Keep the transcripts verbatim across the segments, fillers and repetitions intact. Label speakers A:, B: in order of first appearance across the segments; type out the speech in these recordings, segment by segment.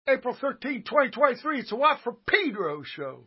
A: April thirteenth, twenty twenty-three. It's a Watt from Pedro show.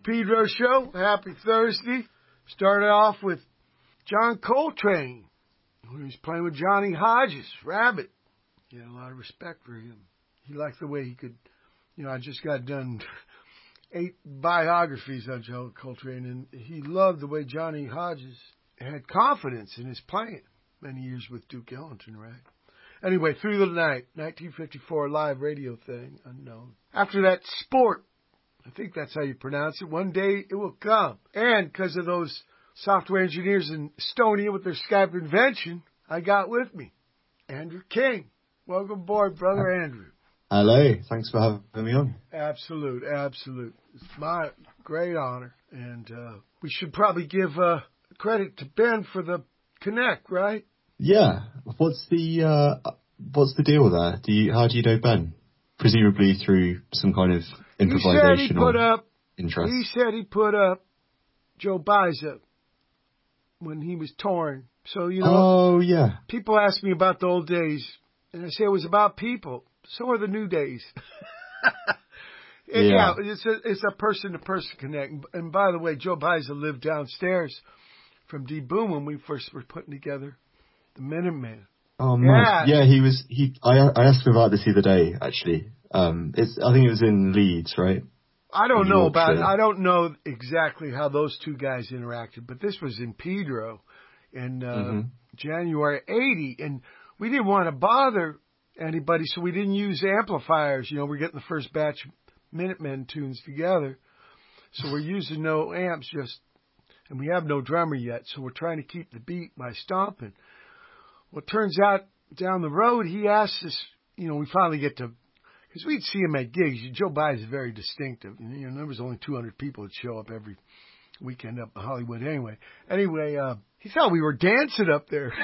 A: Pedro Show. Happy Thursday. Started off with John Coltrane, who was playing with Johnny Hodges, Rabbit. He had a lot of respect for him. He liked the way he could, you know, I just got done eight biographies on John Coltrane, and he loved the way Johnny Hodges had confidence in his playing. Many years with Duke Ellington, right? Anyway, Through the Night, nineteen fifty-four live radio thing, unknown. After that, Sport. I think that's how you pronounce it. One day it will come. And because of those software engineers in Estonia with their Skype invention, I got with me Andrew King. Welcome aboard, brother Andrew.
B: Hello. Thanks for having me on.
A: Absolute, absolute. It's my great honor. And uh, we should probably give uh, credit to Ben for the connect, right?
B: Yeah. What's the uh, what's the deal there? Do you how do you know Ben? Presumably through some kind of improvisation
A: he said he put
B: or
A: up,
B: interest.
A: He said he put up Joe Baiza when he was touring. So, you know,
B: oh, yeah.
A: People ask me about the old days, and I say it was about people. So are the new days. and yeah. yeah, it's a it's a person-to-person connect. And by the way, Joe Baiza lived downstairs from D Boom when we first were putting together the Minutemen.
B: Oh, nice. Yeah. yeah, he was. He. I I asked him about this the other day. Actually, um, it's. I think it was in Leeds, right?
A: I don't in know Yorkshire. about it. I don't know exactly how those two guys interacted, but this was in Pedro in uh, mm-hmm. January eighty, and we didn't want to bother anybody, so we didn't use amplifiers. You know, we're getting the first batch of Minutemen tunes together, so we're using no amps, just, and we have no drummer yet, so we're trying to keep the beat by stomping. Well, it turns out down the road, he asked us, you know, we finally get to, because we'd see him at gigs. Joe Baiza is very distinctive. You know, there was only two hundred people that show up every weekend up in Hollywood anyway. Anyway, uh, he thought we were dancing up there.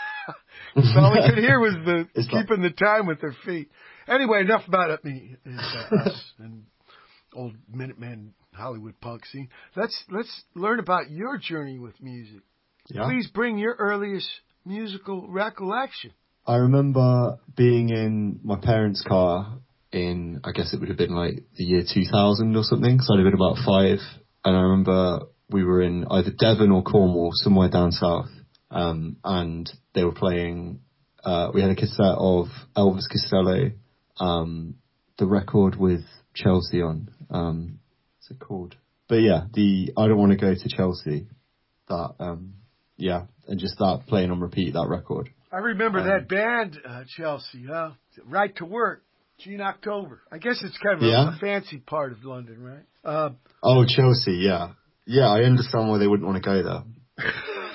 A: So all we could hear was the it's keeping not- the time with their feet. Anyway, enough about it, me and uh, us and old Minutemen Hollywood punk scene. Let's let's learn about your journey with music. Yeah. Please bring your earliest musical recollection.
B: I remember being in my parents' car in, I guess it would have been like the year two thousand or something, so I'd have been about five, and I remember we were in either Devon or Cornwall, somewhere down south, um, and they were playing, uh, we had a cassette of Elvis Costello, um, the record with Chelsea on, um, what's it called? But yeah, the I Don't Want to Go to Chelsea, that, um, yeah, and just that playing on repeat, that record.
A: I remember um, that band, uh, Chelsea, huh? Right to Work, Gene October. I guess it's kind of yeah. a, a fancy part of London, right? Uh,
B: oh, Chelsea, yeah. Yeah, I understand why they wouldn't want to go there.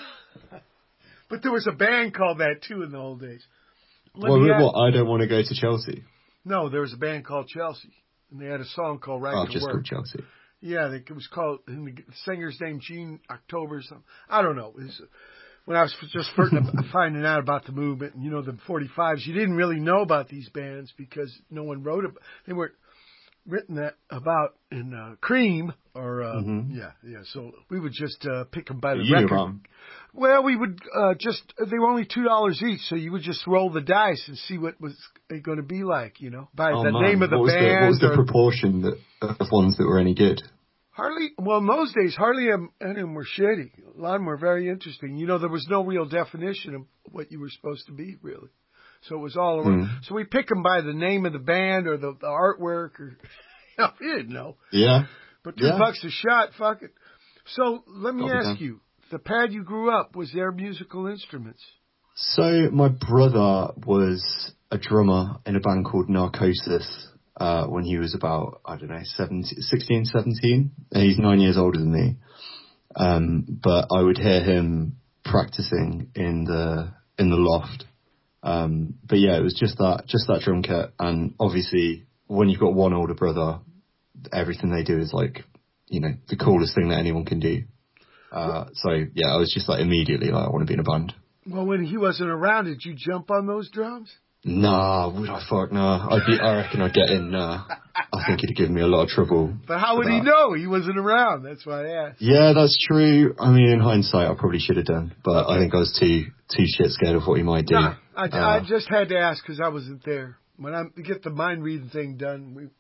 A: But there was a band called that, too, in the old days.
B: Let well, add, what, I Don't Want to Go to Chelsea?
A: No, there was a band called Chelsea, and they had a song called Right
B: oh,
A: to
B: just
A: Work.
B: called Chelsea.
A: Yeah, it was called, and the singer's name Gene October or something. I don't know. It was, when I was just finding out about the movement, and you know, the forty-fives, you didn't really know about these bands because no one wrote about. They weren't written that about in uh, Cream or uh, mm-hmm. yeah, yeah. So we would just uh, pick them by the
B: you
A: record.
B: Wrong.
A: Well, we would uh, just they were only two dollars each, so you would just roll the dice and see what was it going to be like, you know, by
B: oh,
A: the
B: man.
A: name of the
B: what
A: band.
B: The, what was the
A: or,
B: proportion that, of ones that were any good?
A: Hardly, well, in those days, hardly any of them were shitty. A lot of them were very interesting. You know, there was no real definition of what you were supposed to be, really. So it was all around. Mm. So we pick them by the name of the band or the, the artwork, or, you know, we didn't know.
B: Yeah.
A: But two
B: yeah.
A: bucks a shot, fuck it. So let me
B: Got
A: ask you, the pad you grew up, was there musical instruments?
B: So my brother was a drummer in a band called Narcosis. Uh, when he was about, I don't know, seventeen, sixteen, seventeen. He's nine years older than me. Um, but I would hear him practicing in the, in the loft. Um, but yeah, it was just that, just that drum kit. And obviously when you've got one older brother, everything they do is like, you know, the coolest thing that anyone can do. Uh, so yeah, I was just like immediately like, I want to be in a band.
A: Well, when he wasn't around, did you jump on those drums?
B: Nah, would I fuck nah. I'd be, I reckon I'd get in, nah. I think he'd give me a lot of trouble.
A: But how would
B: that.
A: he know? He wasn't around. That's why I asked.
B: Yeah, that's true. I mean, in hindsight, I probably should have done. But okay. I think I was too too shit scared of what he might do.
A: Nah, I,
B: uh,
A: I just had to ask because I wasn't there. When I get the mind reading thing done, we, you know,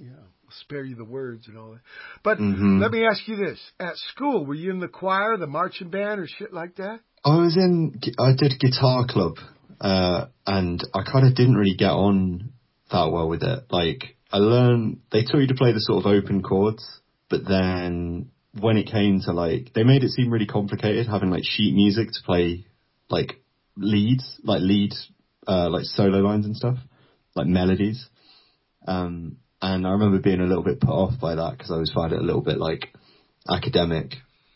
A: I'll spare you the words and all that. But
B: mm-hmm.
A: let me ask you this. At school, were you in the choir, the marching band, or shit like that?
B: I was in, I did guitar club, uh, and I kind of didn't really get on that well with it. Like, I learned, they taught you to play the sort of open chords, but then when it came to like, they made it seem really complicated having like sheet music to play like leads, like lead, uh, like solo lines and stuff, like melodies. Um, and I remember being a little bit put off by that because I always found it a little bit like academic.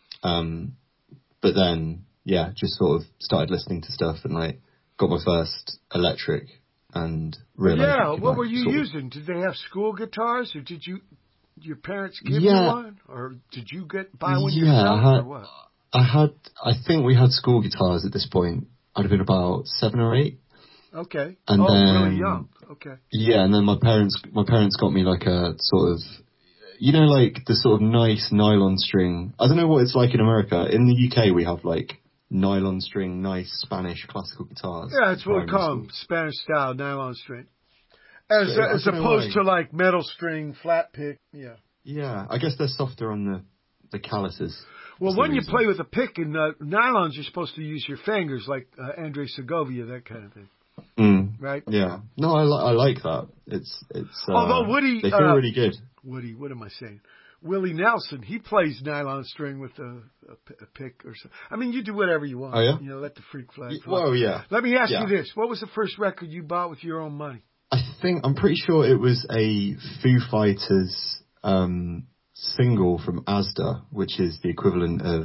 B: Um, but then, yeah, just sort of started listening to stuff and like got my first electric and realized.
A: Yeah,
B: you
A: what
B: might
A: were you
B: sort of,
A: using? Did they have school guitars, or did you, your parents give
B: yeah,
A: you one, or did you get buy one
B: yeah,
A: yourself,
B: I had,
A: or what?
B: I had, I think we had school guitars at this point. I'd have been about seven or eight.
A: Okay.
B: And
A: oh,
B: then,
A: really young. Okay.
B: Yeah, and then my parents, my parents got me like a sort of, you know, like the sort of nice nylon string. I don't know what it's like in America. In the U K, we have like nylon string, nice Spanish classical guitars.
A: Yeah, that's what we call them, Spanish style nylon string. As
B: So,
A: as opposed to like metal string, flat pick. Yeah.
B: Yeah, I guess they're softer on the the calluses.
A: Well, when you play with a pick and uh, nylons, you're supposed to use your fingers, like uh, Andre Segovia, that kind of thing.
B: Mm,
A: right?
B: Yeah. No, I, li- I like that. It's it's. Uh,
A: Although Woody,
B: they feel
A: uh,
B: really good.
A: Woody, what am I saying? Willie Nelson, he plays nylon string with a, a, a pick or something. I mean, you do whatever you want.
B: Oh yeah.
A: You know, let the freak flag
B: Y-
A: fly.
B: Well, yeah.
A: Let me ask
B: yeah.
A: you this: what was the first record you bought with your own money?
B: I think I'm pretty sure it was a Foo Fighters um, single from Asda, which is the equivalent of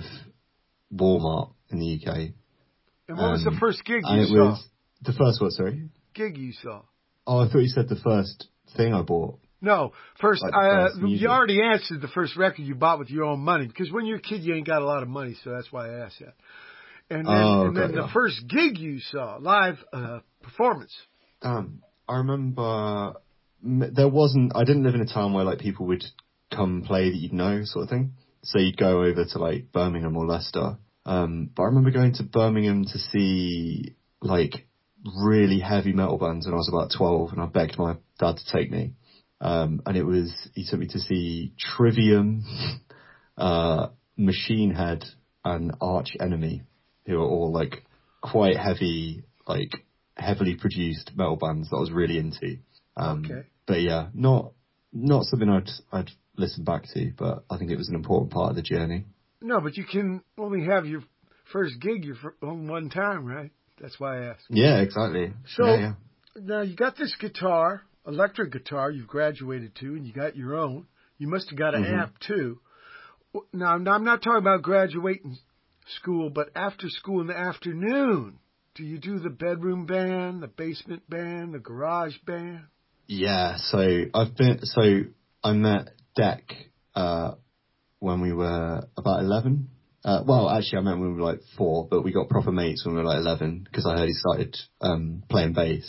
B: Walmart in the U K.
A: And what
B: um,
A: was the first gig you
B: and it
A: saw?
B: Was the first what? Sorry.
A: Gig you saw?
B: Oh, I thought you said the first thing I bought.
A: No, first,
B: like
A: uh,
B: first
A: you already answered the first record you bought with your own money, because when you're a kid, you ain't got a lot of money, so that's why I asked that. And then,
B: oh,
A: and then
B: okay,
A: the
B: yeah.
A: first gig you saw, live uh, performance.
B: Um, I remember m- there wasn't. I didn't live in a town where like people would come play that you'd know, sort of thing. So you'd go over to like Birmingham or Leicester. Um, but I remember going to Birmingham to see like really heavy metal bands when I was about twelve, and I begged my dad to take me. Um, and it was, he took me to see Trivium, uh, Machine Head, and Arch Enemy, who are all like quite heavy, like heavily produced metal bands that I was really into. Um,
A: Okay.
B: But yeah, not, not something I'd, I'd listen back to, but I think it was an important part of the journey.
A: No, but you can only have your first gig your fir- on one time, right? That's why I asked.
B: Yeah, exactly.
A: So
B: yeah, yeah.
A: now you got this guitar, electric guitar you've graduated to, and you got your own. You must have got an
B: Mm-hmm.
A: amp too. Now, now, I'm not talking about graduating school, but after school in the afternoon, do you do the bedroom band, the basement band, the garage band?
B: Yeah, so I've been, so I met Deck, uh, when we were about eleven. Uh, well, actually I met when we were like four, but we got proper mates when we were like eleven, because I heard he started, um, playing bass.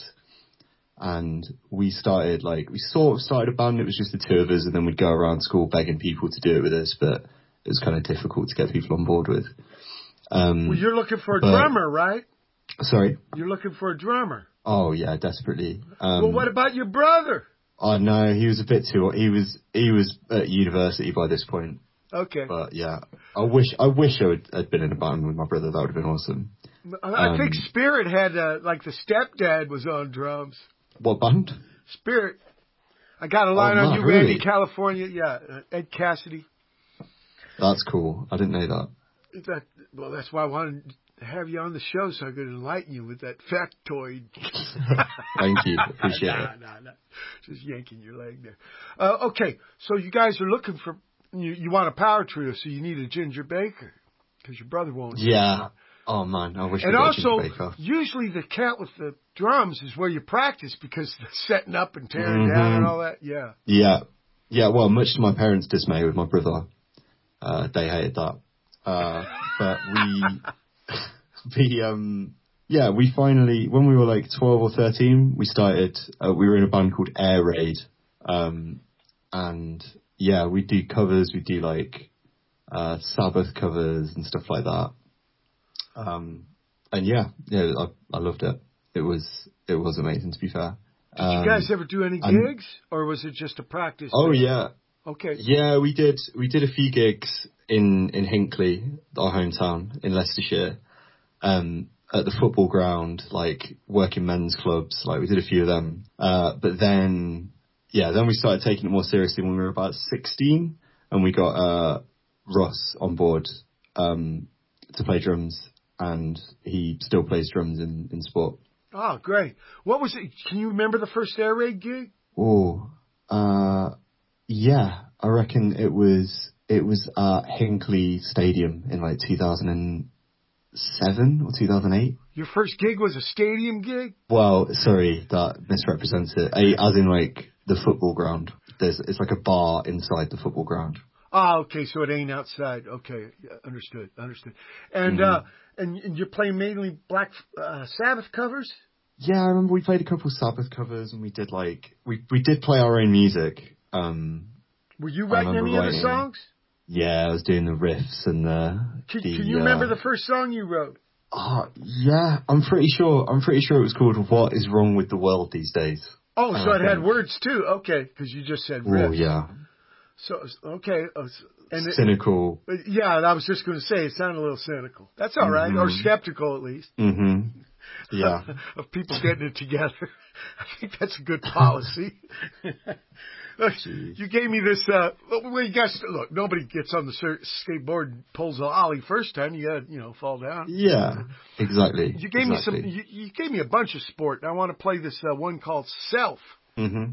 B: And we started like, we sort of started a band, it was just the two of us, and then we'd go around school begging people to do it with us, but it was kind of difficult to get people on board with. Um,
A: Well, you're looking for a
B: but,
A: drummer, right?
B: Sorry?
A: You're looking for a drummer.
B: Oh yeah, desperately. Um,
A: Well, what about your brother?
B: Oh no, he was a bit too, he was, he was at university by this point.
A: Okay.
B: But yeah, I wish, I wish I would had been in a band with my brother, that would have been awesome.
A: I
B: um,
A: think Spirit had, uh, like the stepdad was on drums.
B: What band?
A: Spirit. I got a line
B: Oh,
A: on
B: Matt,
A: you,
B: really?
A: Randy, California. Yeah, uh, Ed Cassidy.
B: That's cool. I didn't know that.
A: That, well, that's why I wanted to have you on the show so I could enlighten you with that factoid.
B: Thank you. Appreciate
A: nah,
B: it.
A: Nah, nah, just yanking your leg there. Uh, okay, so you guys are looking for, you, you want a power trio, so you need a Ginger Baker, because your brother won't.
B: Yeah. Oh man, I wish
A: And
B: we got
A: also,
B: Ginger Baker.
A: usually the cat with the drums is where you practice, because the setting up and tearing
B: Mm-hmm.
A: down and all that, yeah.
B: Yeah. Yeah, well, much to my parents' dismay with my brother, uh, they hated that. Uh, but we, we, um, yeah, we finally, when we were like twelve or thirteen, we started, uh, we were in a band called Air Raid. Um, and yeah, we do covers, we do like, uh, Sabbath covers and stuff like that. Um, and yeah, yeah, I, I loved it. It was, it was amazing, to be fair.
A: Did you guys ever do any gigs, or was it just a practice?
B: Oh
A: day?
B: yeah.
A: Okay.
B: Yeah, we did. We did a few gigs in in Hinckley, our hometown in Leicestershire, um, at the football ground, like working men's clubs. Like we did a few of them. Uh, but then, yeah, then we started taking it more seriously when we were about sixteen, and we got uh, Ross on board um, to play drums, and he still plays drums in in sport.
A: Oh, great! What was it? Can you remember the first Air Raid gig?
B: Oh, uh. Yeah, I reckon it was it was at Hinckley Stadium in like two thousand seven or two thousand eight.
A: Your first gig was a stadium gig?
B: Well, sorry, that misrepresents it. A, as in like the football ground. There's it's like a bar inside the football ground.
A: Ah, okay, so it ain't outside. Okay, yeah, understood, understood. And mm-hmm. uh, and, and you're playing mainly Black uh, Sabbath covers?
B: Yeah, I remember we played a couple of Sabbath covers, and we did like we we did play our own music. Um,
A: Were you writing any of the songs?
B: Yeah, I was doing the riffs and the.
A: Can,
B: the,
A: can you
B: uh,
A: remember the first song you wrote?
B: Oh, yeah, I'm pretty sure. I'm pretty sure it was called "What Is Wrong with the World These Days."
A: Oh, so it had words too. Okay, because you just said riffs.
B: Oh yeah.
A: So okay, and it,
B: cynical.
A: Yeah, I was just going to say it sounded a little cynical. That's all right, mm-hmm. or skeptical at least.
B: Mm-hmm. Yeah.
A: Of people getting it together. I think that's a good policy. Look, you gave me this, uh, well, you guys, look, nobody gets on the skateboard and pulls an ollie first time. You gotta, you know, fall down.
B: Yeah, exactly.
A: You gave
B: exactly.
A: me some, you, you gave me a bunch of sport, and I want to play this uh, one called Self.
B: Mm-hmm.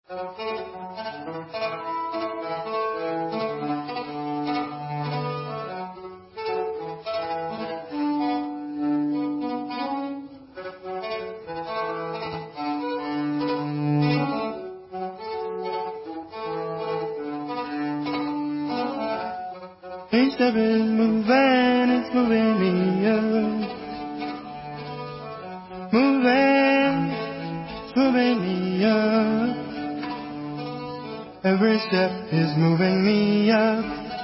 C: Each step is moving, it's moving me up. Moving, it's moving me up. Every step is moving me up.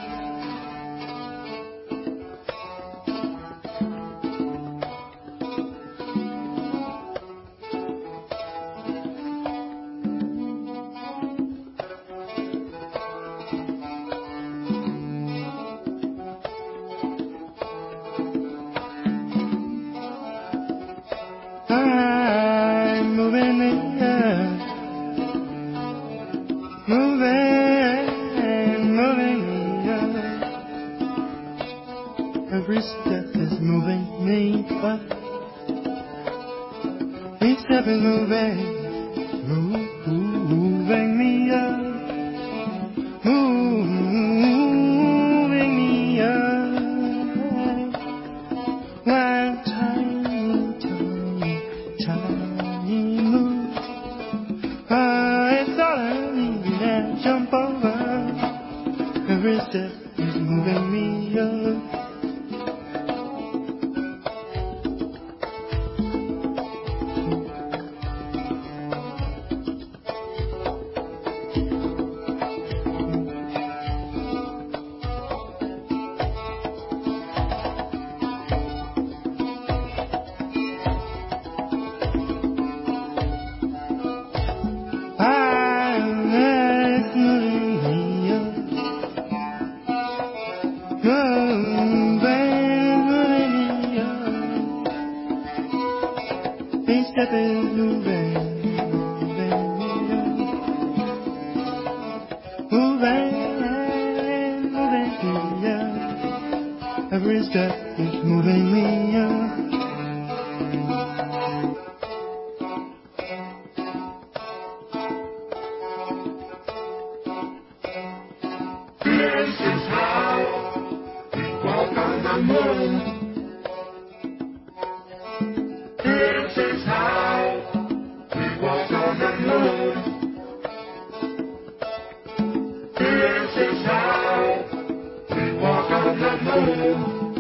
C: I'm moving me up. Moving, moving me up. Every step is moving me up. Each step is moving, moving me up. Moving me up. One tiny, tiny, tiny move. Ah, it's all I need to jump over. Every step is moving me up. Each step is moving, moving me up. Moving, moving me up. Every step is moving me up.
D: This is how we walk on the moon. This is how we walk on the moon. This is how we walk on the moon.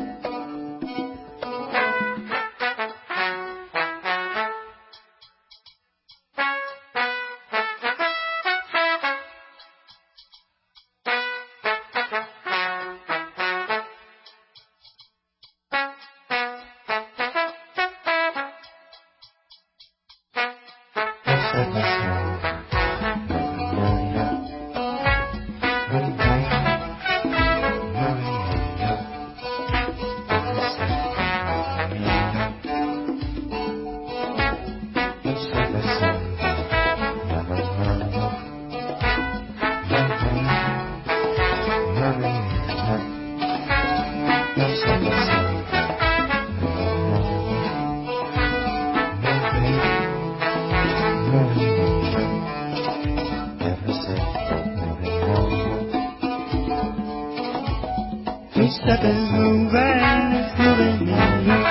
D: Each step is moving, it's moving me up.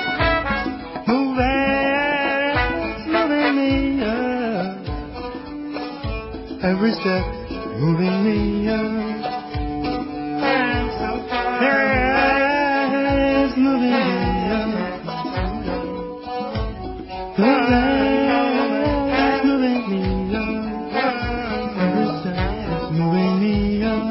D: Moving, it's moving me up. Every step moving me up. Yeah, it's moving me up. Moving, it's moving me up. Every step is moving me up.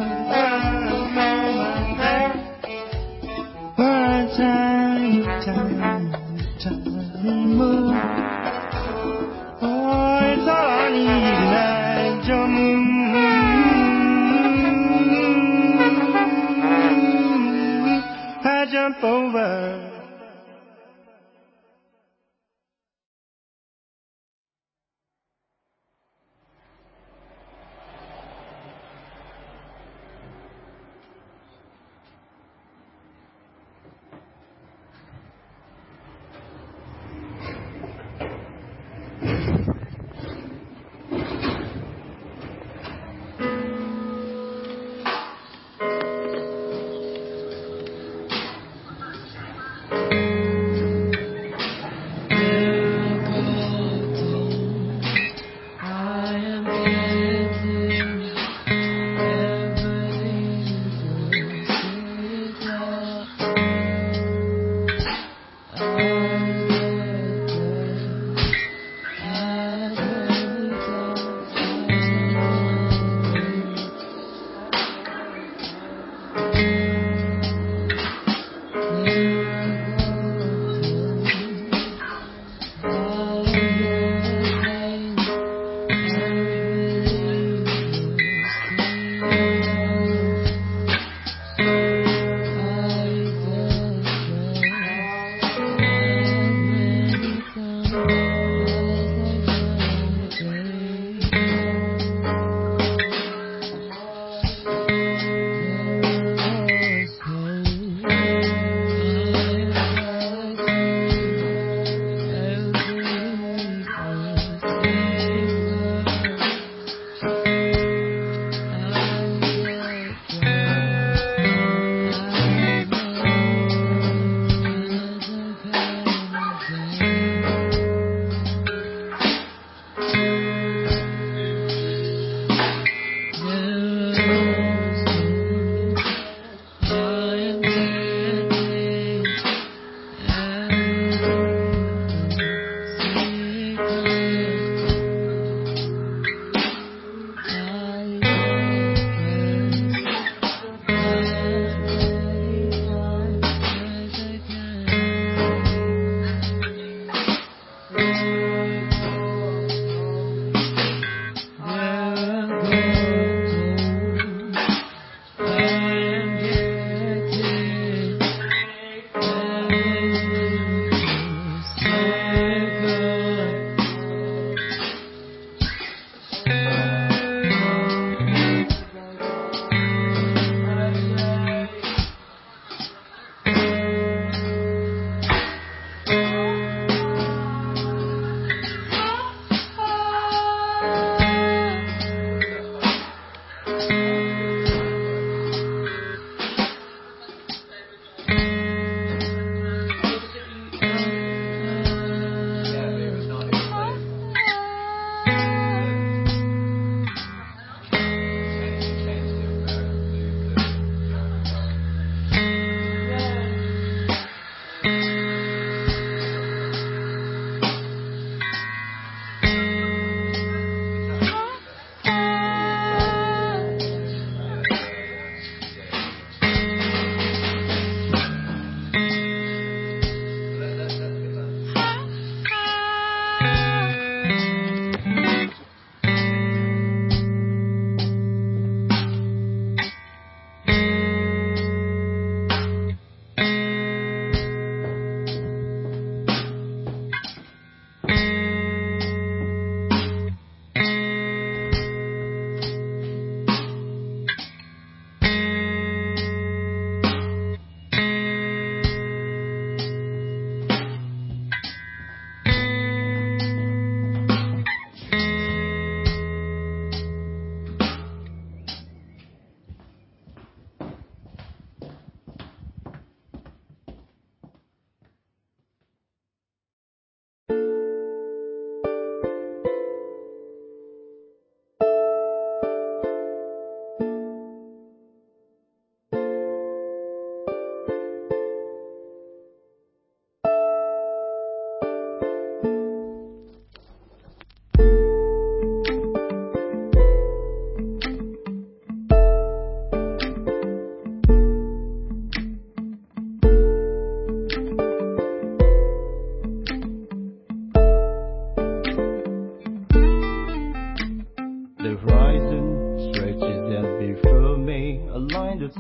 D: One tiny, tiny, tiny move. Oh, it's all I need tonight. Jump, I jump over.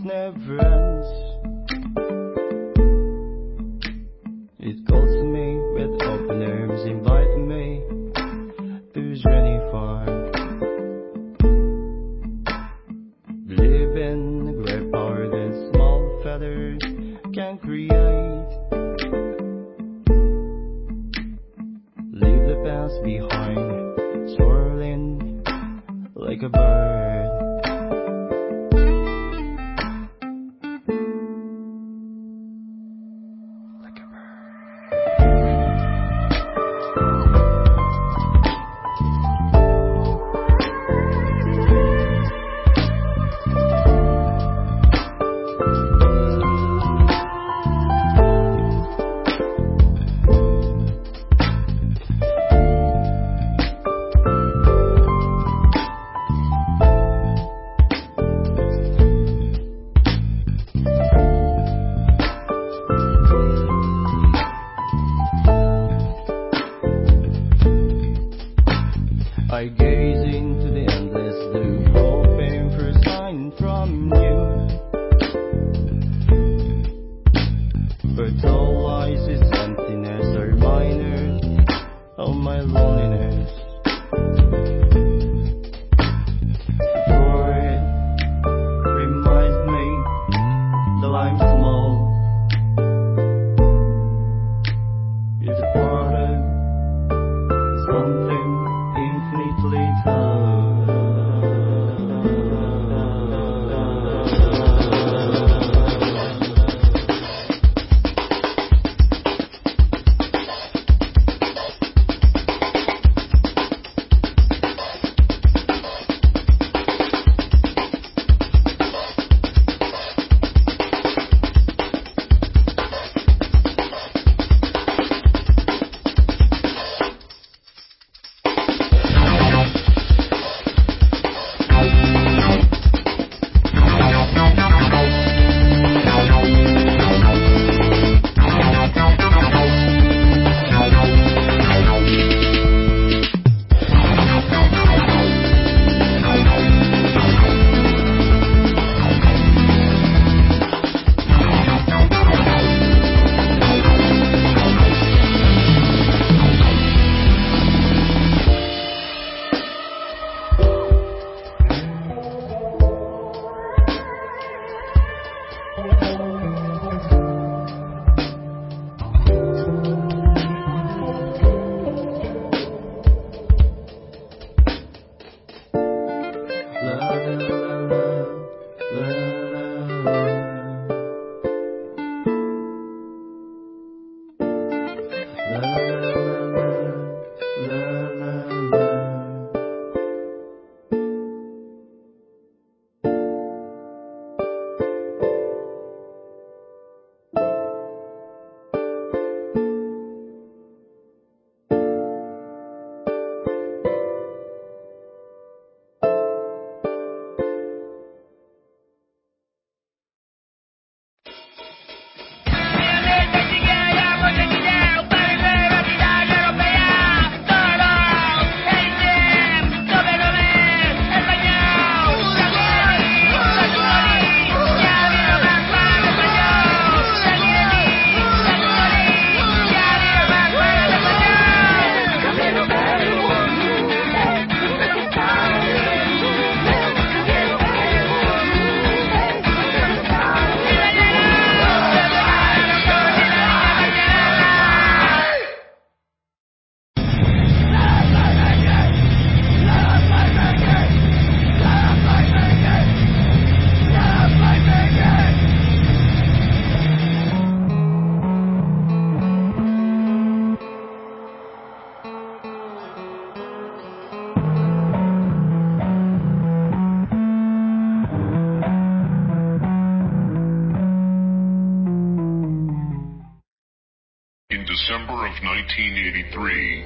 D: never ends. It calls to me with open arms, inviting me to its journey far. Believe in the great power that small feathers can create. Leave the past behind, swirling like a bird. I gaze into the endless blue, hoping for a sign from you. But all lies is emptiness, a reminder of my loneliness. For it reminds me that I'm small. It's a part of something infinitely
E: In December of nineteen eighty-three,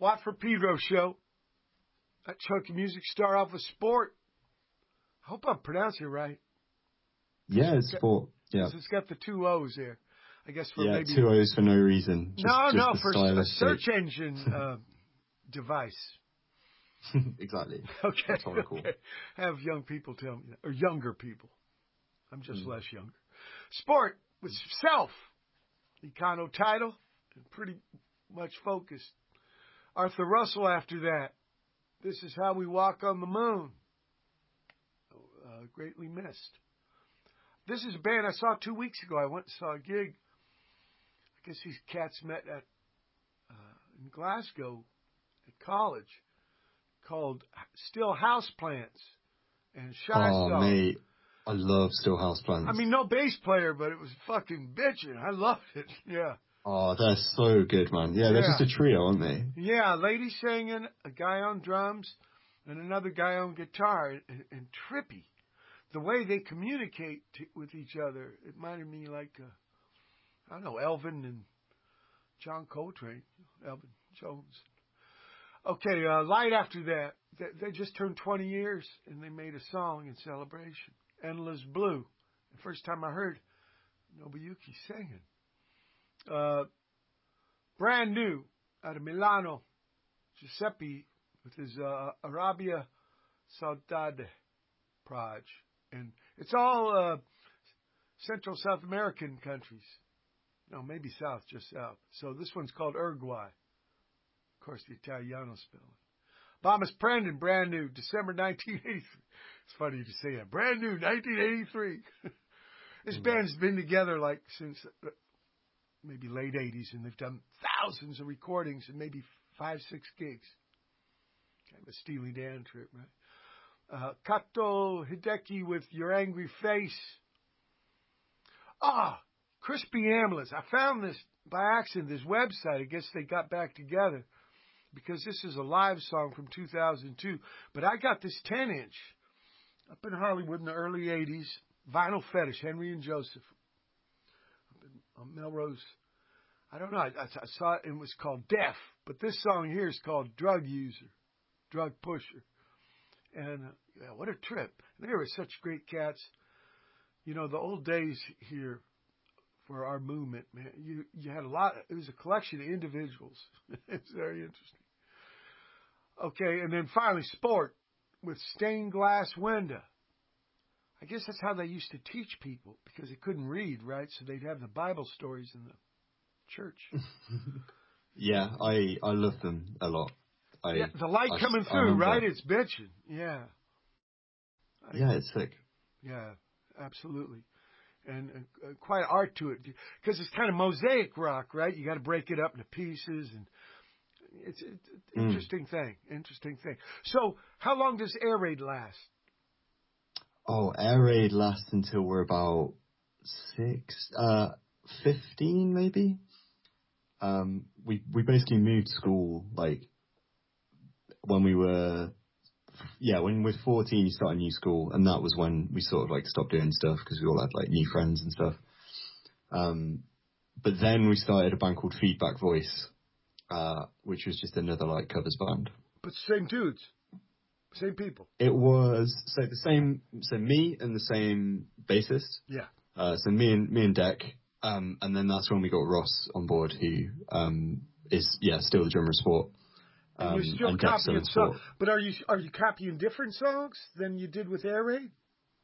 A: Watford Pedro Show. That chunky music star off of Sport. I hope I'm pronouncing it right.
B: Yeah, it's Sport. Yeah.
A: It's got the two O's there. I guess for
B: yeah,
A: maybe...
B: two O's for no reason. Just,
A: no,
B: just
A: no, for a
B: stylistic.
A: search engine uh, device.
B: Exactly.
A: Okay,
B: Rhetorical.
A: okay. Have young people tell me that. Or younger people. I'm just
B: Mm.
A: less younger. Sport with Self. Econo title. And pretty much focused. Arthur Russell after that. This is How We Walk on the Moon. Uh, greatly missed. This is a band I saw two weeks ago. I went and saw a gig. I guess these cats met at uh, in Glasgow at college called Still Houseplants and Shy
B: Oh,
A: Song.
B: mate. I love Still Houseplants.
A: I mean, no bass player, but it was fucking bitchin'. I loved it. Yeah.
B: Oh, they're so good, man. Yeah, they're
A: Yeah.
B: just a trio, aren't they?
A: Yeah, a lady singing, a guy on drums, and another guy on guitar, and, and trippy. The way they communicate t- with each other, it reminded me like, uh, I don't know, Elvin and John Coltrane, Elvin Jones. Okay, uh, light after that, they, they just turned twenty years, and they made a song in celebration, Endless Blue. The first time I heard Nobuyuki singing. Uh, brand new, out of Milano, Giuseppe with his uh, Arabia Saudade Proj. And it's all uh, Central South American countries. No, maybe South, just South. So this one's called Uruguay. Of course, the Italiano spelling. Bomis Prendon, brand new, December nineteen eighty-three. It's funny to say that. Brand new, nineteen eighty-three. This mm. band's been together like since uh, maybe late eighties, and they've done thousands of recordings and maybe five, six gigs. Kind of a Steely Dan trip, right? Uh, Kato Hideki with Your Angry Face. Ah, Crispy Ambulance. I found this by accident, this website. I guess they got back together because this is a live song from two thousand two. But I got this ten inch up in Hollywood in the early eighties. Vinyl Fetish, Henry and Joseph. Up in on Melrose. I don't know. I, I saw it and it was called Deaf. But this song here is called Drug User, Drug Pusher. And uh, yeah, what a trip. They were such great cats. You know, the old days here for our movement, man, you, you had a lot. It was a collection of individuals. It's very interesting. Okay, and then finally, Sport with Stained Glass Window. I guess that's how they used to teach people because they couldn't read, right? So they'd have the Bible stories in the church.
B: Yeah, I I love them a lot. I,
A: yeah, the light
B: I,
A: coming
B: I
A: through,
B: remember.
A: right? It's bitching. Yeah.
B: Yeah, it's sick.
A: Yeah, absolutely. And, and uh, quite art to it because it's kind of mosaic rock, right? You got to break it up into pieces, and it's an
B: Mm.
A: interesting thing. Interesting thing. So, how long does Air Raid last?
B: Oh, Air Raid lasts until we're about six, uh, fifteen maybe. Um, we we basically moved school like when we were, yeah, when we were fourteen, you start a new school, and that was when we sort of like stopped doing stuff because we all had like new friends and stuff. Um, but then we started a band called Feedback Voice, uh, which was just another like covers band.
A: But same dudes, same people.
B: It was so the same, so me and the same bassist.
A: Yeah.
B: Uh, so me and me and Deck, um, and then that's when we got Ross on board, who um, is yeah still the drummer of Sport. Um,
A: and you're still
B: and Deck's
A: copying
B: still in
A: songs, but are you are you copying different songs than you did with Air Raid?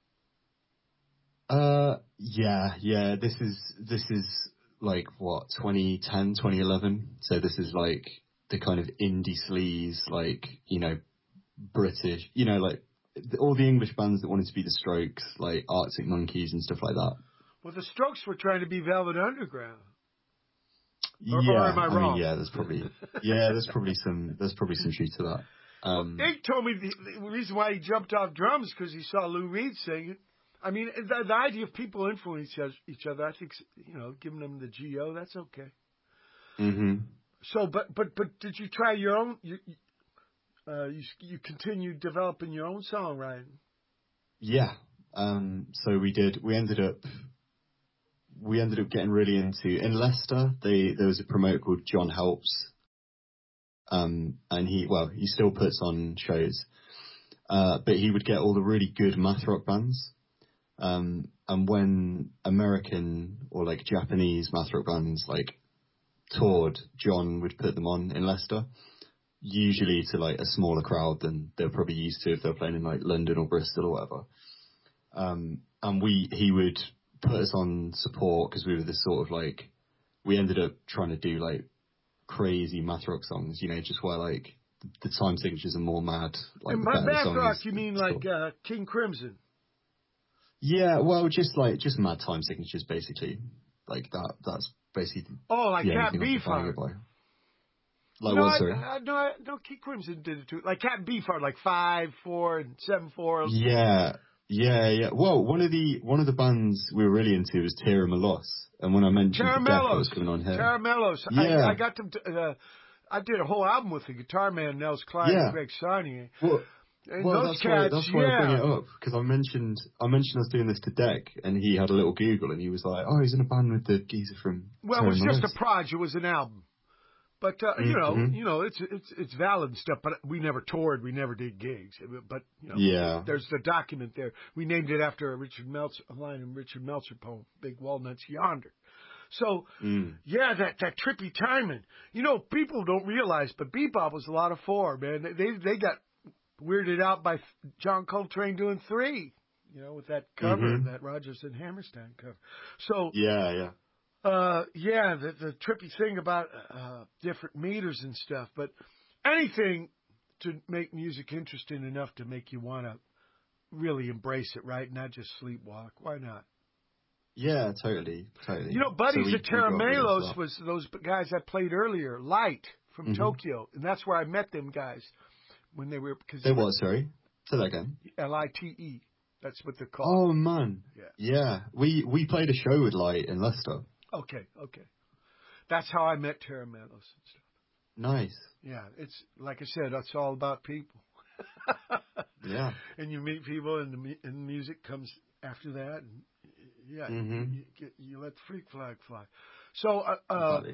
B: Uh, yeah, yeah. This is this is like what twenty ten, twenty eleven. So this is like the kind of indie sleaze, like you know, British, you know, like the, all the English bands that wanted to be the Strokes, like Arctic Monkeys and stuff like that.
A: Well, the Strokes were trying to be Velvet Underground. Or,
B: yeah,
A: or am I,
B: I
A: wrong?
B: mean, yeah, there's probably yeah, there's probably some there's probably some truth to that. Um,
A: well, Ig told me the, the reason why he jumped off drums because he saw Lou Reed singing. I mean, the, the idea of people influencing each other, I think, you know, giving them the G O, that's okay.
B: Mm-hmm.
A: So, but but but did you try your own? You uh, you, you continued developing your own songwriting?
B: Yeah. Um, so we did. We ended up. We ended up getting really into in Leicester. They there was a promoter called John Helps, Um, and he, well, he still puts on shows. Uh, but he would get all the really good math rock bands. Um, and when American or like Japanese math rock bands like toured, John would put them on in Leicester, usually to like a smaller crowd than they're probably used to if they're playing in like London or Bristol or whatever. Um, and we, he would put us on support because we were this sort of like, we ended up trying to do like crazy math rock songs, you know, just where like the time signatures are more mad. Like
A: and
B: the
A: by math rock,
B: is,
A: you mean like uh, King Crimson?
B: Yeah, well, just like just mad time signatures, basically. Like that. That's basically.
A: Oh, like Cat Beefheart.
B: Like
A: no,
B: what? Sorry.
A: I, I, no, I, no, King Crimson did it too. Like Cat Beefheart, like five, four, and seven, four.
B: Yeah, yeah, yeah. Well, one of the one of the bands we were really into was Tara Melos, and when I mentioned the Death that was coming on here,
A: Tara Melos.
B: Yeah,
A: I, I got them. To, uh, I did a whole album with the guitar man, Nels Klein,
B: yeah.
A: and Greg Sarnier.
B: Well,
A: and
B: well
A: those
B: that's
A: cats,
B: why that's why
A: yeah.
B: I bring it up because I mentioned I mentioned us doing this to Deck, and he had a little Google, and he was like, "Oh, he's in a band with the geezer from."
A: Well,
B: Tara
A: it was
B: Melos.
A: just a project. It was an album. But uh, you know,
B: mm-hmm.
A: you know, it's it's it's valid and stuff. But we never toured, we never did gigs. But you know,
B: yeah.
A: there's the document there. We named it after a Richard Meltzer, a line in Richard Meltzer poem, "Big Walnuts Yonder." So
B: mm.
A: yeah, that that trippy timing. You know, people don't realize, but bebop was a lot of four, man. They they got weirded out by John Coltrane doing three. You know, with that cover,
B: mm-hmm.
A: that Rodgers and Hammerstein cover. So
B: yeah, yeah.
A: Uh, yeah, the, the trippy thing about uh, different meters and stuff, but anything to make music interesting enough to make you want to really embrace it, right? Not just sleepwalk. Why not?
B: Yeah, totally, totally.
A: You know, buddies
B: so we,
A: at Tara Melos
B: well.
A: was those guys I played earlier, Light from
B: mm-hmm.
A: Tokyo, and that's where I met them guys when they were. Cause
B: they what? Sorry, say that again.
A: L I T E. That's what they're called.
B: Oh man.
A: Yeah.
B: Yeah, we we played a show with Light in Leicester.
A: Okay, okay. That's how I met Tara Melos and stuff.
B: Nice.
A: Yeah, it's like I said, it's all about people.
B: Yeah.
A: And you meet people, and the and music comes after that, and yeah,
B: mm-hmm.
A: you, you, you let the freak flag fly. So, uh, uh
B: exactly.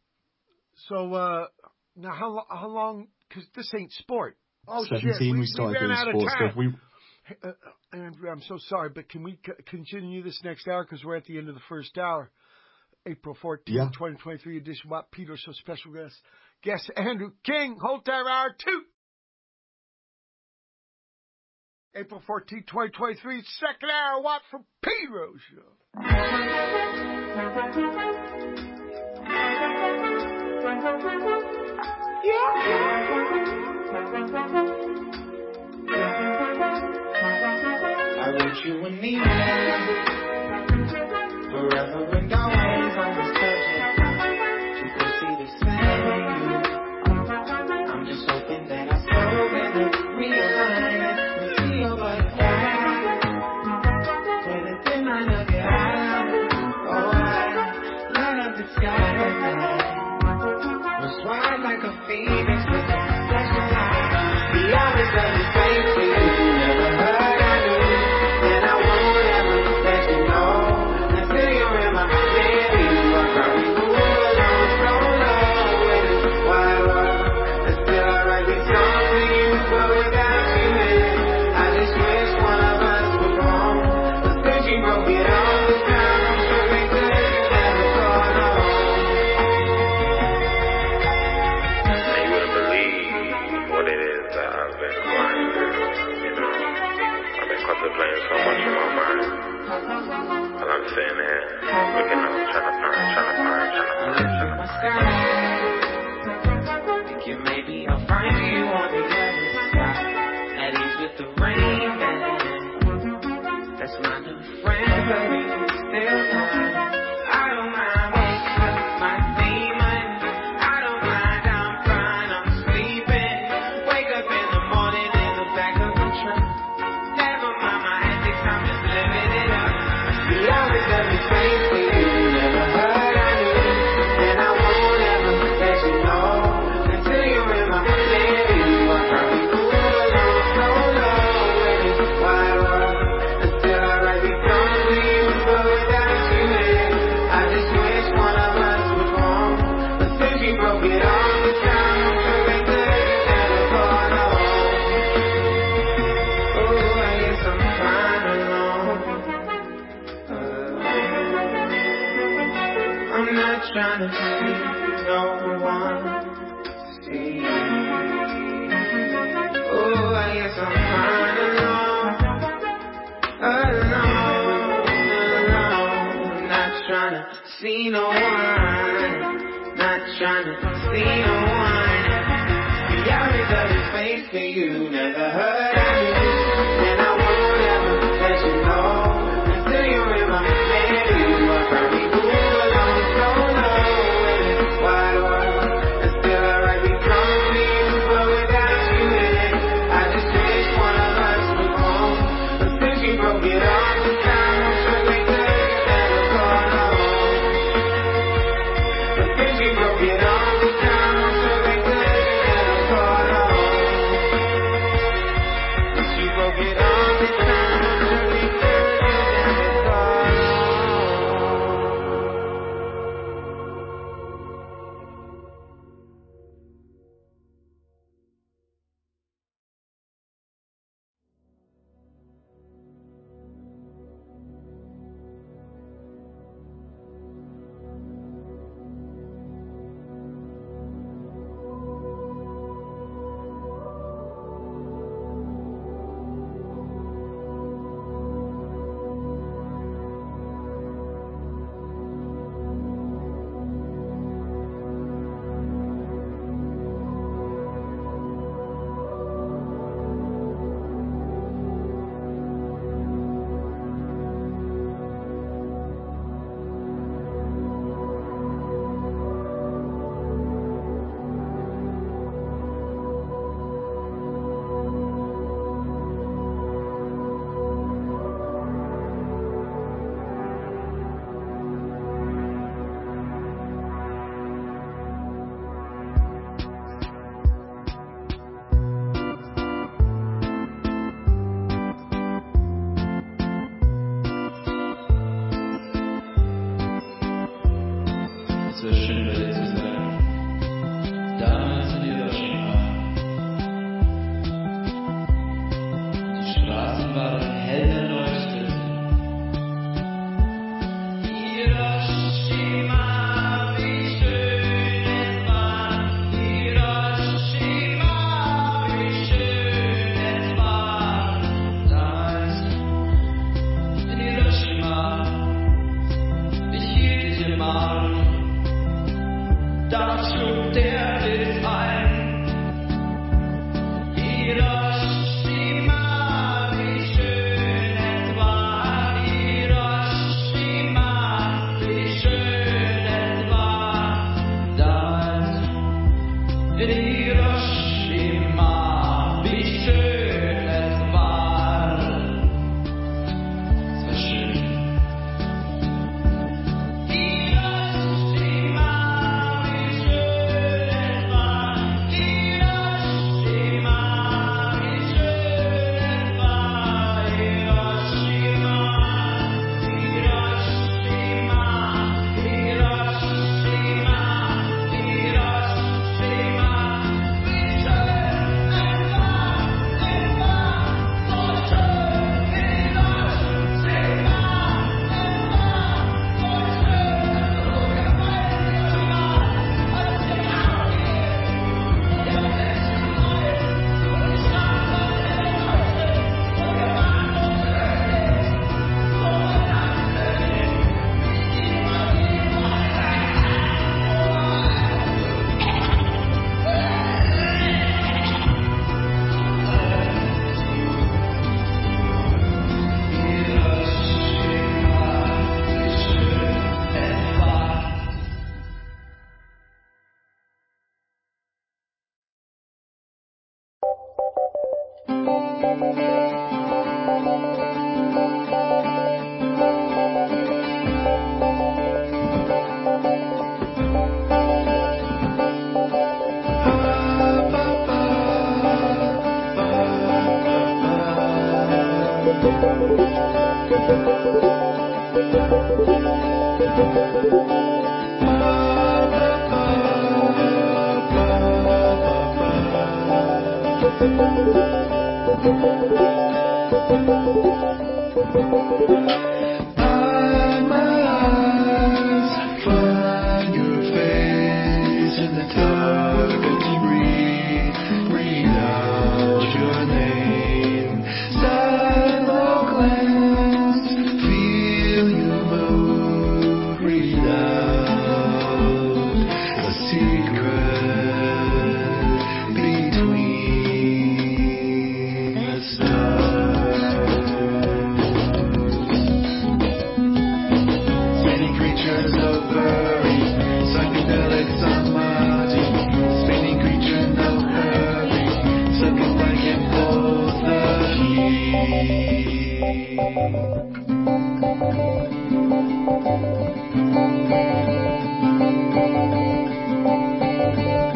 A: so uh, now how how long? Because this ain't sport. Oh
B: Seventeen,
A: shit, we,
B: we started
A: we ran
B: doing
A: out
B: sports
A: of time.
B: stuff. We.
A: Uh, Andrew, I'm so sorry, but can we c- continue this next hour because we're at the end of the first hour? April fourteenth,
B: yeah.
A: twenty twenty-three edition. Watt Peter, so special guest, guest Andrew King, Hold Time Hour two. April fourteenth, twenty twenty-three, second hour, Watt from Pedro show. Yeah.
F: I want you and me forever and always on this subject. You can see the same in you. I'm just hoping that I slow and realign and see your butterfly. When it's in my nugget, oh, I light up the sky at night. Must ride like a phoenix with a flash of light. Be always done the same for you. Never heard I do. And I won't ever let you know. Until you're in my baby. I probably move along so low in this wide world. Until I write these songs to you, but without you in it, I just wish one of us was wrong. But since you broke it all the time, I'm sure it's good you never caught on.
G: You wouldn't believe what it is that I've been going through, you know. I've been contemplating so much in my mind. And I'm sitting here looking up, trying to find, trying to find, trying to find, trying to
F: find. Thinking maybe I'll find you on the other side. At ease with the rain, man. That's my new friend, but it's still time. I don't mind waking up my demon. I don't mind, I'm fine, I'm sleeping. Wake up in the morning in the back of the truck. Never mind my ethics, I'm just living it up. We always let me face for you, never heard I knew. And I won't ever see no one, not trying to see no one. The always of his face for you, never heard of you, and I won't ever let you know until you're in my menu. I probably move along so low in this wide world, and still I right become me, but without you in it, I just wish one of us was home. But since you broke it off this time, I'm sure we could never call home. But since you broke it off this time, I'm sure we could never call home. Since you broke it off this time, I'm sure we could never call home.
H: So schön bei dir zu sein. Damals in Hiroshima. Die Straßen waren hell erleuchtet. Hiroshima, wie schön es war. Hiroshima, wie schön es war. Damals in Hiroshima. Ich hielt dich im Arm. Da schlug der Blitz ein. Hiroshima, wie schön es war. Hiroshima, wie schön es war. Damals in Hiroshima, wie schön es war. Es war schön. Hiroshima, wie schön es war. Hiroshima, wie schön es war. Hiroshima, Hiroshima, Hiroshima, Hiroshima, wie schön es war. Es war so schön. Hiroshima, es war so
C: Find my eyes, find your face in the dark as you breathe, breathe out your name. Sidewalk glance, feel you move, breathe out. between the stars. Spinning creatures of worry, psychedelic samadhi. Spinning creature, no hurry, circle like and pulls the key.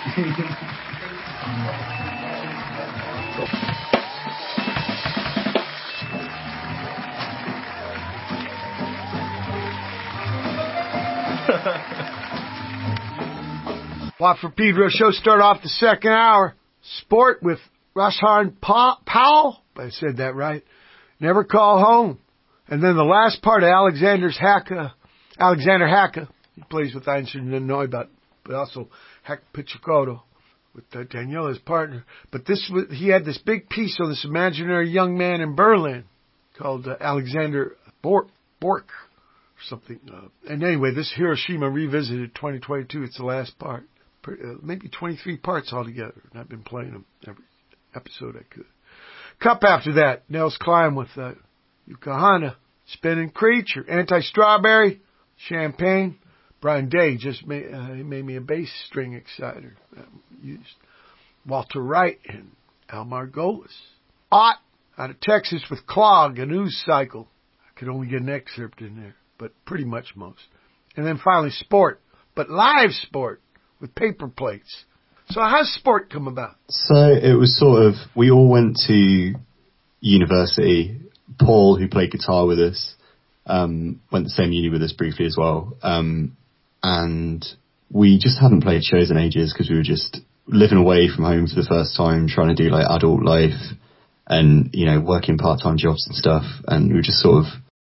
A: Watt from Pedro show start off the second hour. Sport with Rasharn pa- Powell. I said that right. Never Call Home. And then the last part of Alexander's Hacka, Alexander Hacka. He plays with Einstein and Noy, but, but also Hack Pizzicato with uh, Daniela, his partner. But this was, he had this big piece on this imaginary young man in Berlin called uh, Alexander Bork, Bork or something. Uh, and anyway, this Hiroshima Revisited twenty twenty-two, it's the last part. Uh, maybe twenty-three parts altogether. And I've been playing them every episode I could. Cup after that, Nels Klein with uh, Yukahana, Spinning Creature, Anti-Strawberry, Champagne. Brian Day just made, uh, he made me a bass string exciter. Um, used Walter Wright and Al Margolis. Ott out of Texas with Clog, a news cycle. I could only get an excerpt in there, but pretty much most. And then finally Sport, but live Sport with Paper Plates. So how's Sport come about?
B: So it was sort of, we all went to university. Paul, who played guitar with us, um, went to the same uni with us briefly as well. Um, and we just hadn't played shows in ages because we were just living away from home for the first time, trying to do like adult life and, you know, working part-time jobs and stuff. And we were just sort of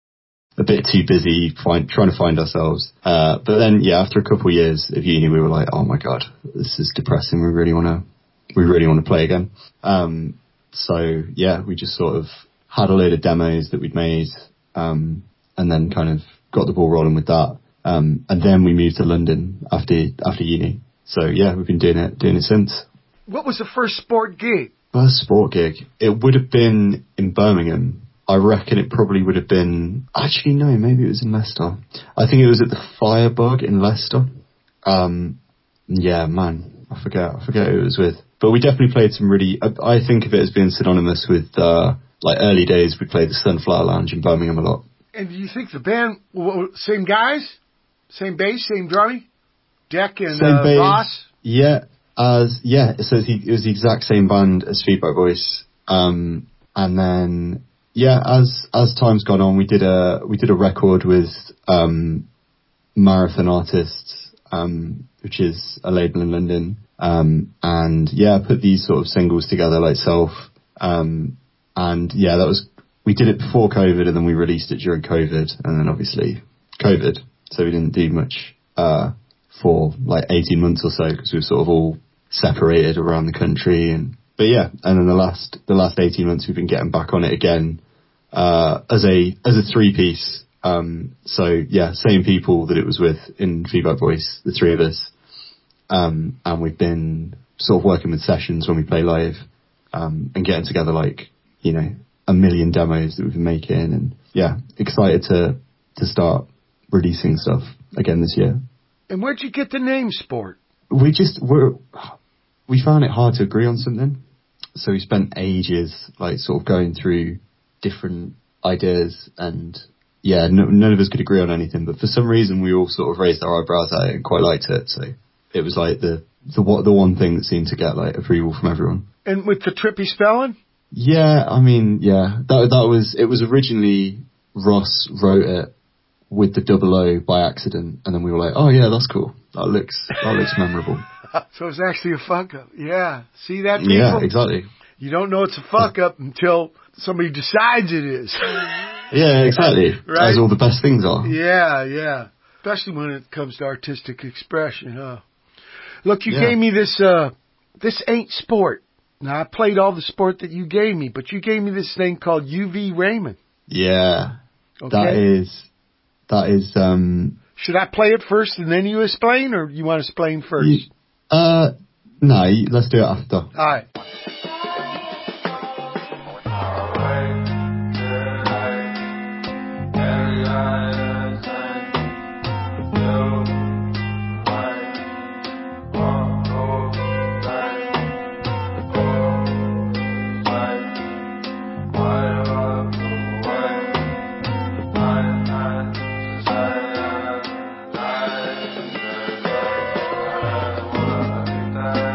B: a bit too busy find, trying to find ourselves. Uh, but then, yeah, after a couple of years of uni, we were like, oh my God, this is depressing. We really want to, we really want to play again. Um, so yeah, we just sort of had a load of demos that we'd made, um, and then kind of got the ball rolling with that. Um, and then we moved to London after, after uni. So yeah, we've been doing it, doing it since.
A: What was the first Sport gig?
B: First Sport gig? It would have been in Birmingham. I reckon it probably would have been, actually no, maybe it was in Leicester. I think it was at the Firebug in Leicester. Um, yeah, man, I forget, I forget who it was with. But we definitely played some really, I, I think of it as being synonymous with, uh, like early days, we played the Sunflower Lounge in Birmingham a lot.
A: And do you think the band, same guys? Same bass, same drumming? Deck and
B: same
A: uh,
B: bass,
A: Ross?
B: Yeah, as, yeah, so it was the exact same band as Feedback Voice. Um, and then, yeah, as as time's gone on, we did a we did a record with um, Marathon Artists, um, which is a label in London, um, and yeah, put these sort of singles together like Self, um, and yeah, that was we did it before COVID, and then we released it during COVID, and then obviously COVID, so we didn't do much uh, for like eighteen months or so because we were sort of all separated around the country and. But yeah, and then the last the last eighteen months we've been getting back on it again uh, as a as a three piece. Um, so yeah, same people that it was with in Feedback Voice, the three of us, um, and we've been sort of working with sessions when we play live um, and getting together like you know a million demos that we've been making, and yeah, excited to to start releasing stuff again this year.
A: And where'd you get the name Sport?
B: We just were we found it hard to agree on something. So we spent ages, like, sort of going through different ideas, and yeah, no, none of us could agree on anything. But for some reason, we all sort of raised our eyebrows at it and quite liked it. So it was like the the what the one thing that seemed to get like approval from everyone.
A: And with the trippy spelling?
B: Yeah, I mean, yeah, that that was it. Was originally Ross wrote it with the double O by accident, and then we were like, oh yeah, that's cool. That looks that looks memorable.
A: So it's actually a fuck up. Yeah. See that, people?
B: Yeah, exactly.
A: You don't know it's a fuck up until somebody decides it is.
B: Yeah, exactly.
A: Right?
B: As all the best things are.
A: Yeah, yeah. Especially when it comes to artistic expression, huh? Look, you
B: Yeah.
A: gave me this, uh, this ain't Sport. Now, I played all the Sport that you gave me, but you gave me this thing called U V Raymond.
B: Yeah.
A: Okay.
B: That is, that is, um...
A: Should I play it first and then you explain, or you want to explain first?
B: You, uh, no, you- let's do it after.
A: All right.
C: Bye.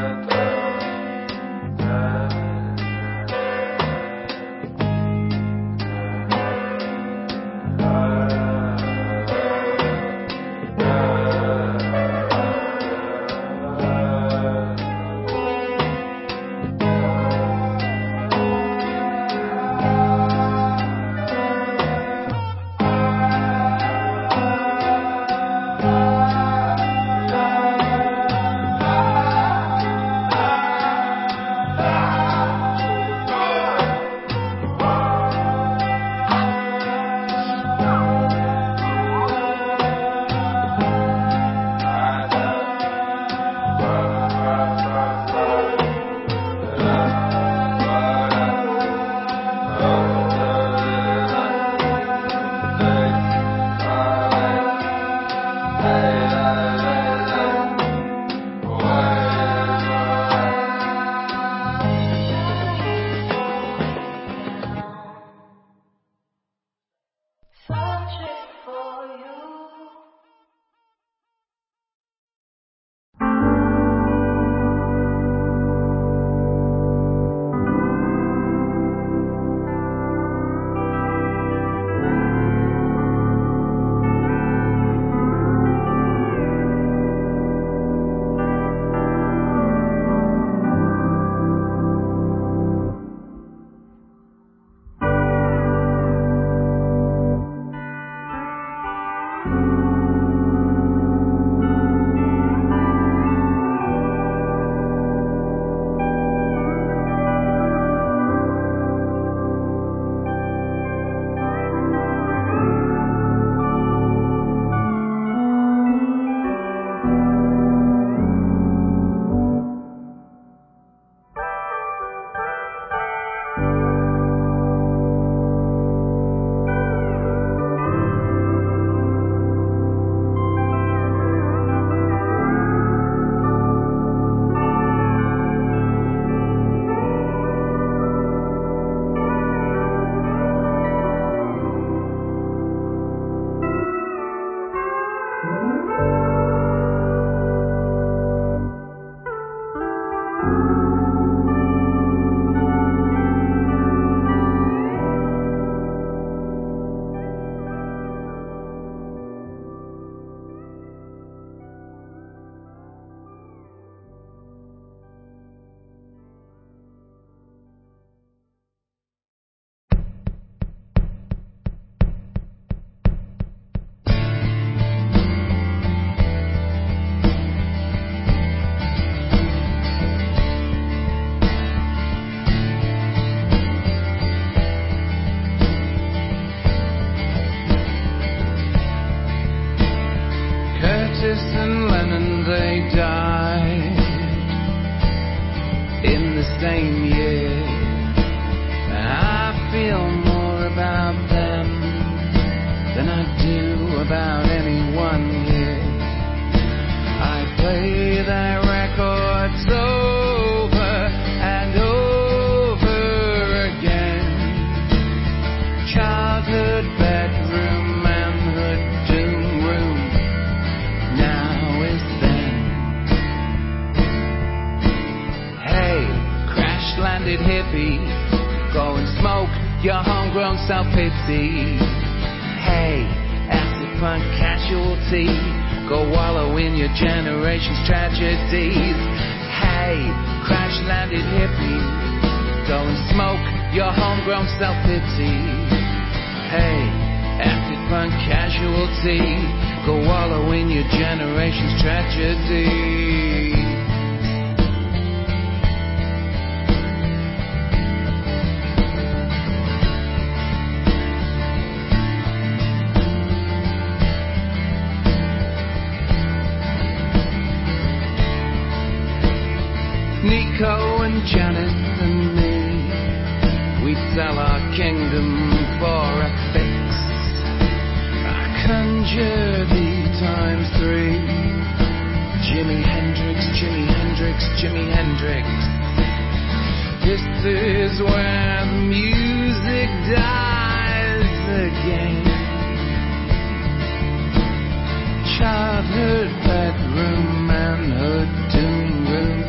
I: same year. I feel more about them than I do about anyone here. I play their records over and over again. Childhood bedroom, manhood doom room. Now is then. Hey, crash landed hippie, go and smoke your homegrown self-pity. Hey, acid punk casualty, go wallow in your generation's tragedies. Hey, crash landed hippie, go and smoke your homegrown self-pity. Hey, acid punk casualty, go wallow in your generation's tragedy. Nico and Janet and me, we'd sell our kingdom for a fix. I conjure thee times three. Jimi Hendrix, Jimi Hendrix, Jimi Hendrix. This is where the music dies again. Childhood bedroom, manhood doom room.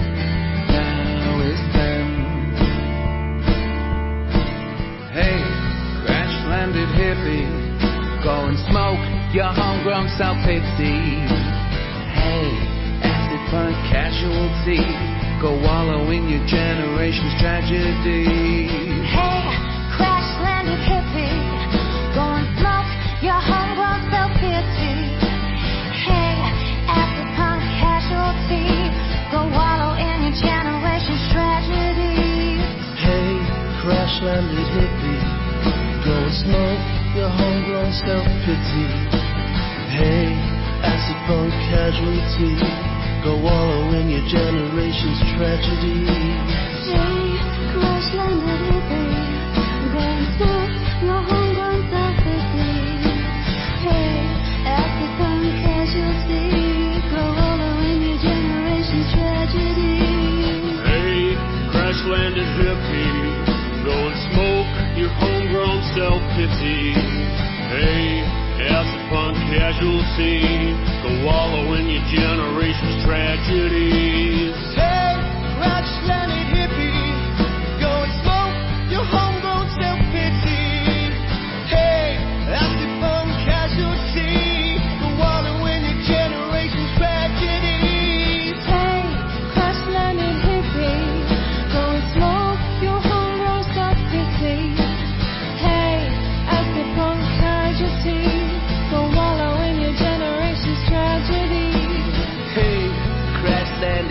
I: Hippie, go and smoke your homegrown self-pity. Hey, acid punk casualty, go wallow in your generation's tragedy.
J: Hey, crash landed hippie, go and smoke your homegrown self-pity. Hey, acid punk casualty, go wallow in your generation's tragedy.
K: Hey, crash landed hippie, go and smoke your homegrown self-pity. Hey, acid punk casualty, go wallow in your generation's tragedy.
J: Hey, crash landed hippie, go and smoke your homegrown self-pity. Hey, acid punk casualty, go wallow in your generation's tragedy.
L: Hey, crash landed hippie, go and smoke your homegrown self-pity. Hey, acid punk casualty, go wallow in your generation's tragedies.
K: Hey, crash landed hippie, go and smoke your homegrown self-pity. Hey, acid punk casualty, go wallow in your generation's tragedies.
J: Hey, crash landed hippie, go and smoke your homegrown self-pity. Hey, acid punk casualty, go wallow in your generation's tragedy.
K: Hey, crash landed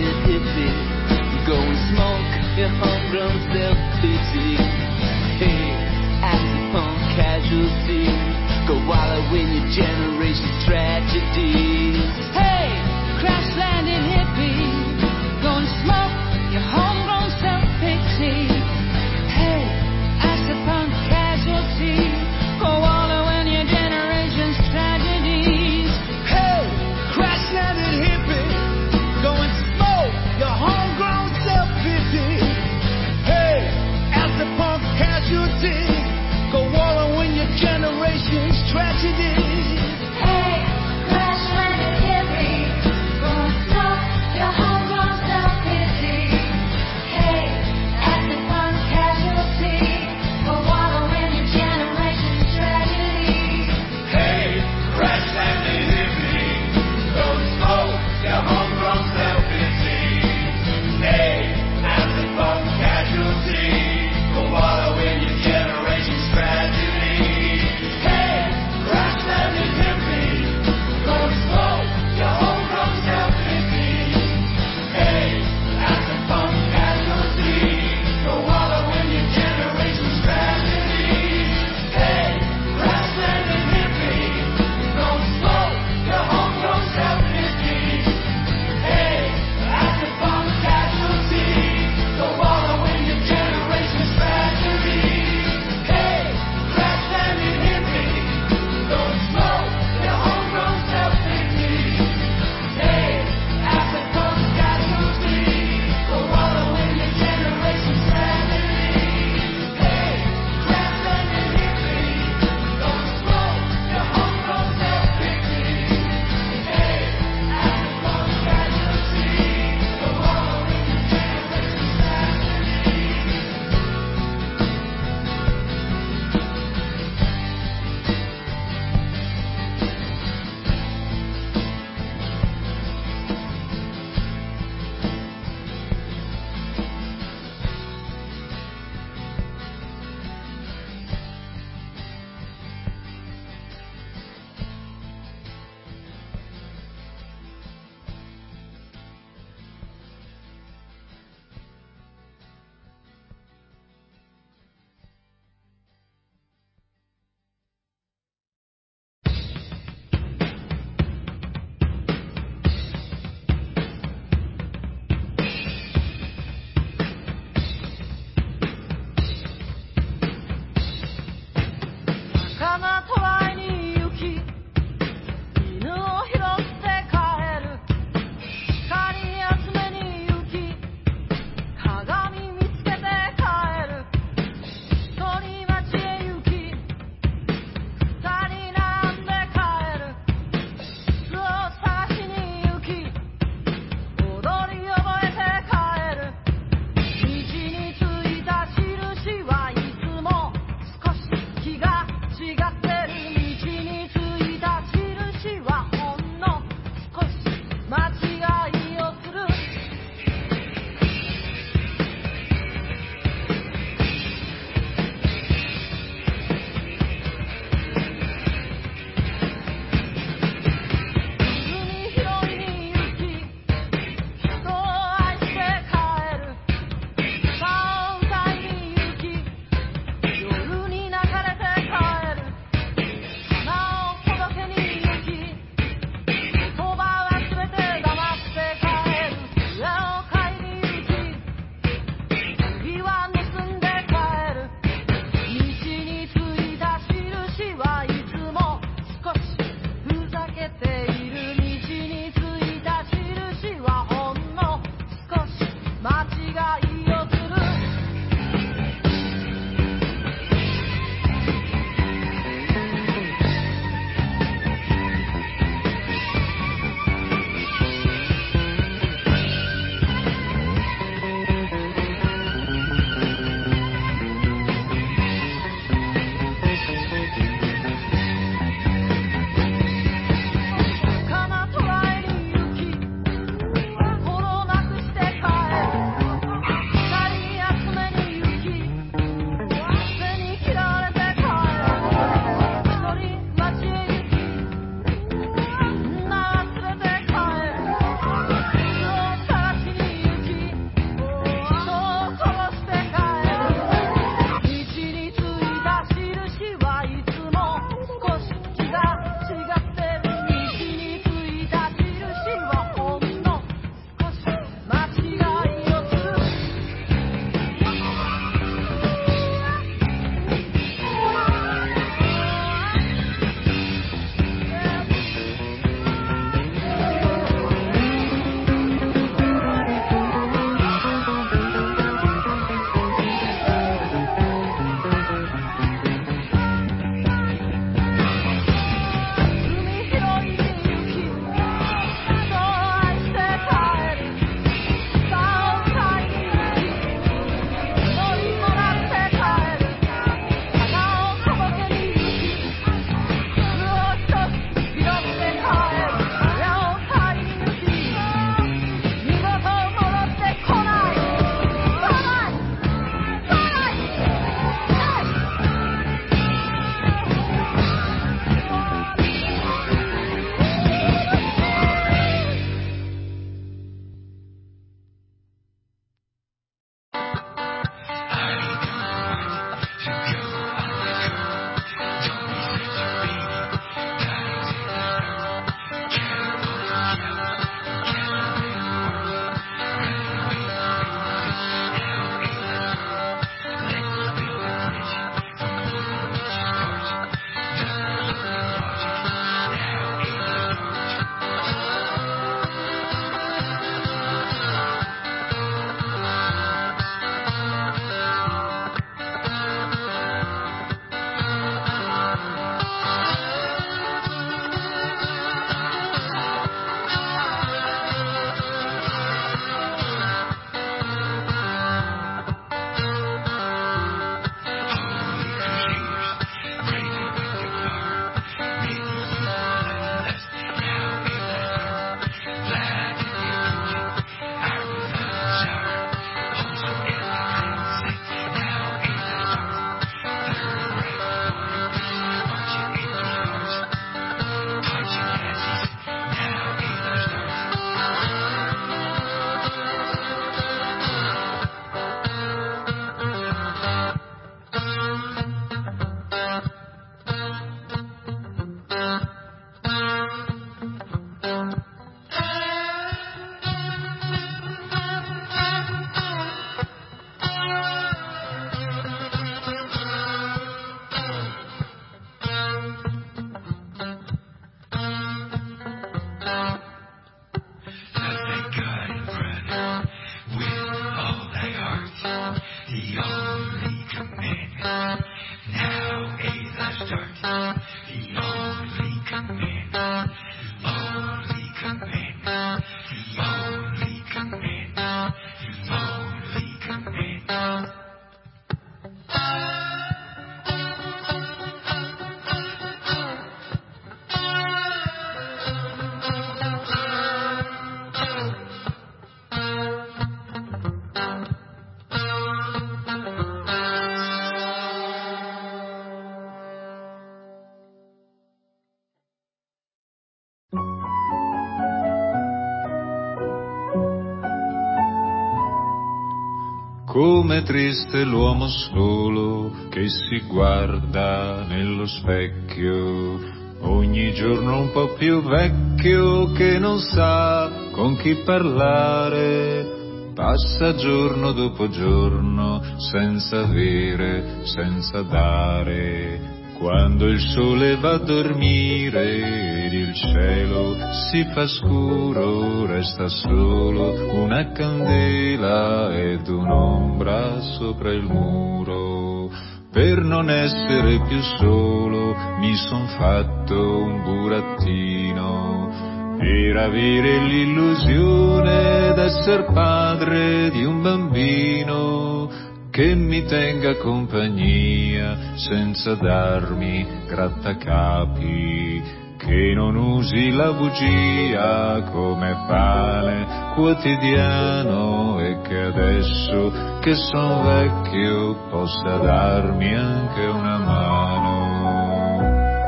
M: Come triste l'uomo solo che si guarda nello specchio, ogni giorno un po' più vecchio, che non sa con chi parlare, passa giorno dopo giorno senza avere, senza dare. Quando il sole va a dormire ed il cielo si fa scuro, resta solo una candela ed un'ombra sopra il muro. Per non essere più solo mi son fatto un burattino, per avere l'illusione d'esser padre di un bambino che mi tenga compagnia senza darmi grattacapi, che non usi la bugia come pane quotidiano e che adesso che son vecchio possa darmi anche una mano.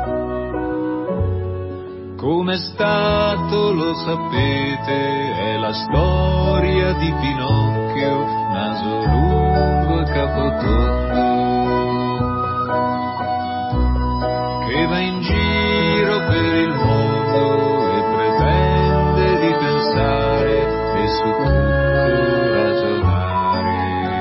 M: Com'è stato lo sapete, è la storia di Pinocchio, naso lungo e capotondo, che va in giro per il mondo e pretende di pensare e su tutto ragionare.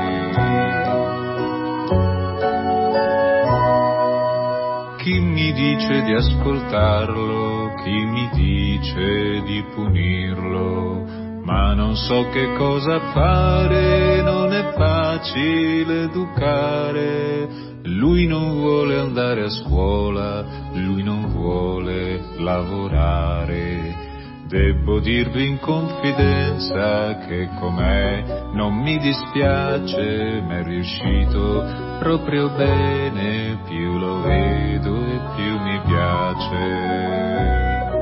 M: Chi mi dice di ascoltarlo, chi mi dice di punirlo, ma non so che cosa fare, non è facile educare. Lui non vuole andare a scuola, lui non vuole lavorare. Debbo dirvi in confidenza che com'è non mi dispiace, m'è riuscito proprio bene, più lo vedo e più mi piace.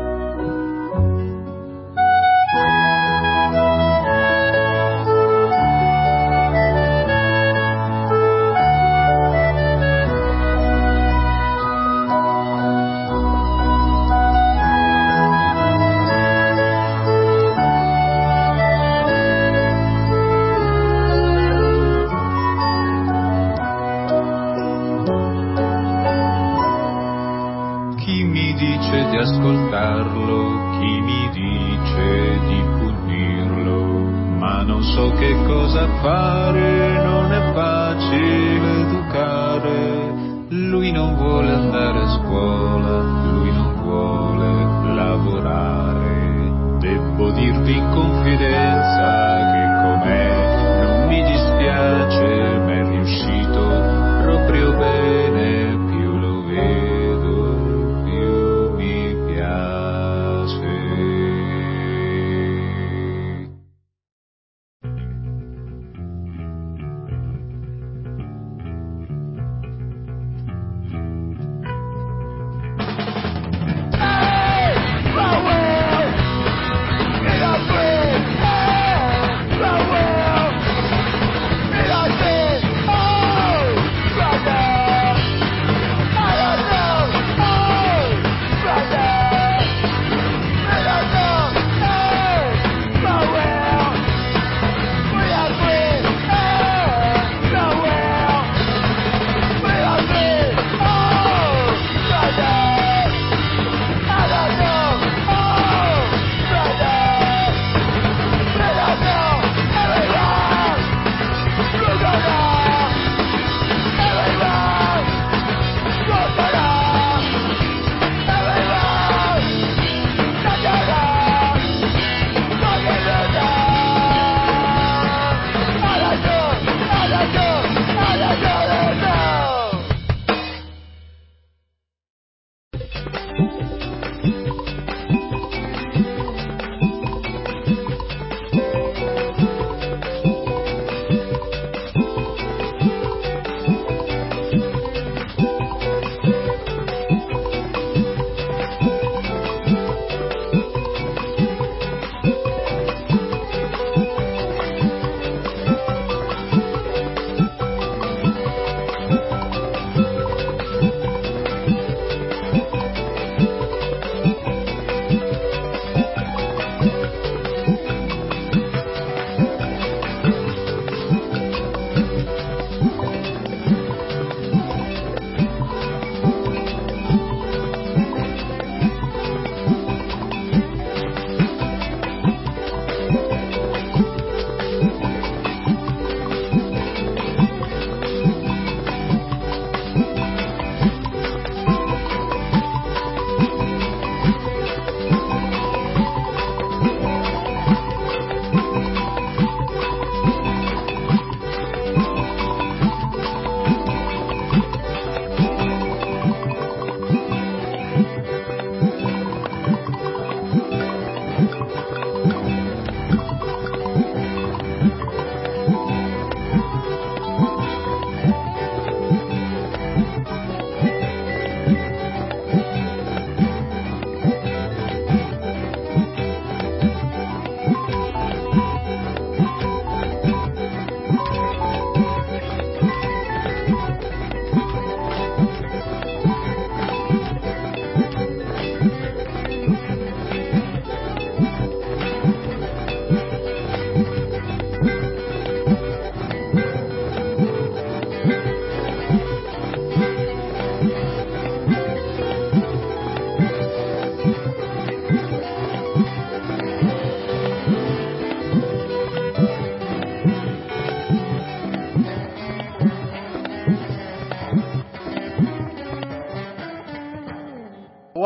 M: Ascoltarlo, chi mi dice di punirlo, ma non so che cosa fare, non è facile educare. Lui non vuole andare a scuola, lui non vuole lavorare. Devo dirvi in confidenza che com'è non mi dispiace, m'è riuscito proprio bene, più lo vedo più mi piace.
K: Hey,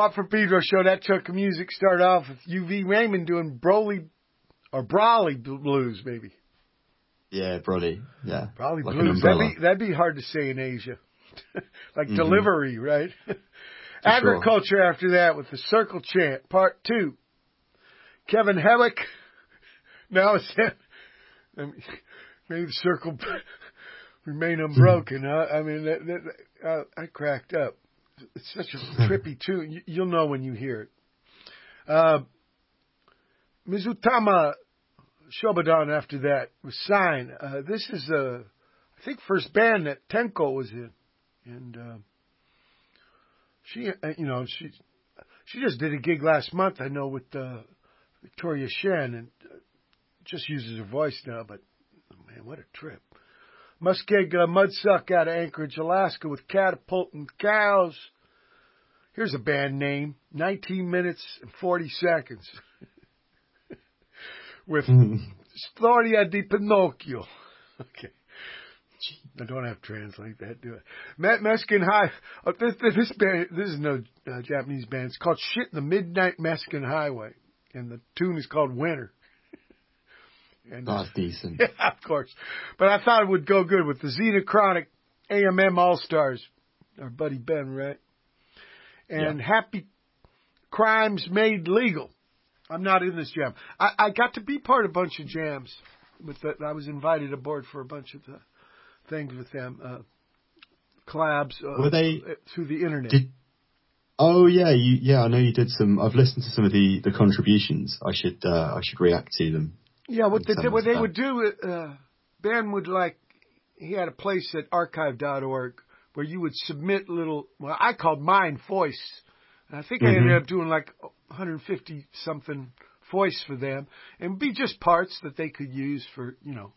A: Watt for Pedro show. That took music. Started off with U V Raymond doing Broly or Brawley Blues, maybe.
B: Yeah, Broly. Yeah.
A: Brawley
B: like
A: Blues. That'd be, that'd be hard to say in Asia. Like mm-hmm. delivery, right? Agriculture sure. After that with the Circle Chant, part two. Kevin Hellick. Now it's I mean, may the circle remain unbroken. Huh? I mean, that, that, uh, I cracked up. It's such a trippy tune. You, you'll know when you hear it. Uh, Mizutama Shobodan after that was signed. Uh, this is, uh, I think, first band that Tenko was in. And uh, she, uh, you know, she she just did a gig last month, I know, with uh, Victoria Shen, and uh, just uses her voice now, but, oh man, what a trip. Muskeg uh, Mudsuck out of Anchorage, Alaska with Catapulting Cows. Here's a band name, nineteen minutes and forty seconds. With mm. Storia di Pinocchio. Okay. I don't have to translate that, do I? Mexican High. Oh, this, this band, this is no uh, Japanese band. It's called Shit in the Midnight Mexican Highway. And the tune is called Winter. And,
B: That's uh, decent.
A: Yeah, of course. But I thought it would go good with the Xenochronic A M M All-Stars. Our buddy Ben, right? And yeah. Happy Crimes Made Legal. I'm not in this jam. I, I got to be part of a bunch of jams. With the, I was invited aboard for a bunch of the things with them. Uh, collabs. Uh,
B: Were they
A: through the internet.
B: Did, oh, yeah. You, yeah, I know you did some. I've listened to some of the, the contributions. I should uh, I should react to them.
A: Yeah, what they, what they would do, uh, Ben would like, he had a place at archive dot org where you would submit little, well, I called mine voice. And I think mm-hmm. I ended up doing like one hundred fifty something voice for them. And it would be just parts that they could use for, you know,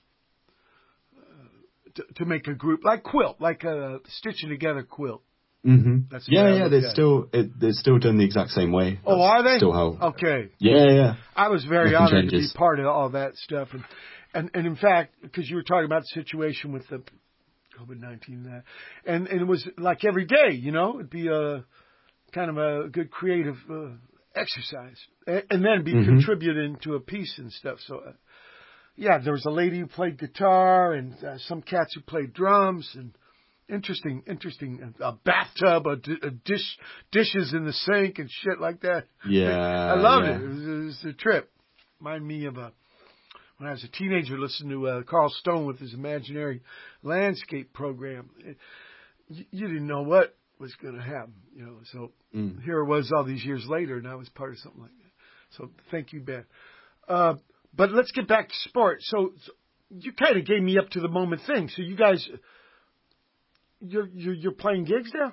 A: uh, to, to make a group, like quilt, like a stitching together quilt.
B: Mm-hmm. That's yeah, yeah, they're still it, they're still done the exact same way.
A: Oh, are they?
B: Still how?
A: Okay.
B: Yeah, yeah.
A: I was very
B: Nothing
A: honored
B: changes.
A: to be part of all that stuff, and and, and in fact, because you were talking about the situation with the COVID nineteen, uh, and and it was like every day, you know, it'd be a kind of a good creative uh, exercise, and, and then be mm-hmm. contributing to a piece and stuff. So, uh, yeah, there was a lady who played guitar, and uh, some cats who played drums, and. Interesting, interesting. A bathtub, a, a dish, dishes in the sink and shit like that.
B: Yeah,
A: I loved
B: yeah.
A: it. It was, it was a trip. Reminded me of a, when I was a teenager listening to uh, Carl Stone with his imaginary landscape program. It, you, you didn't know what was going to happen, you know. So mm. here it was all these years later, and I was part of something like that. So thank you, Ben. Uh, but let's get back to sport. So, so you kind of gave me up to the moment thing. So you guys. You're, you're you're playing gigs now?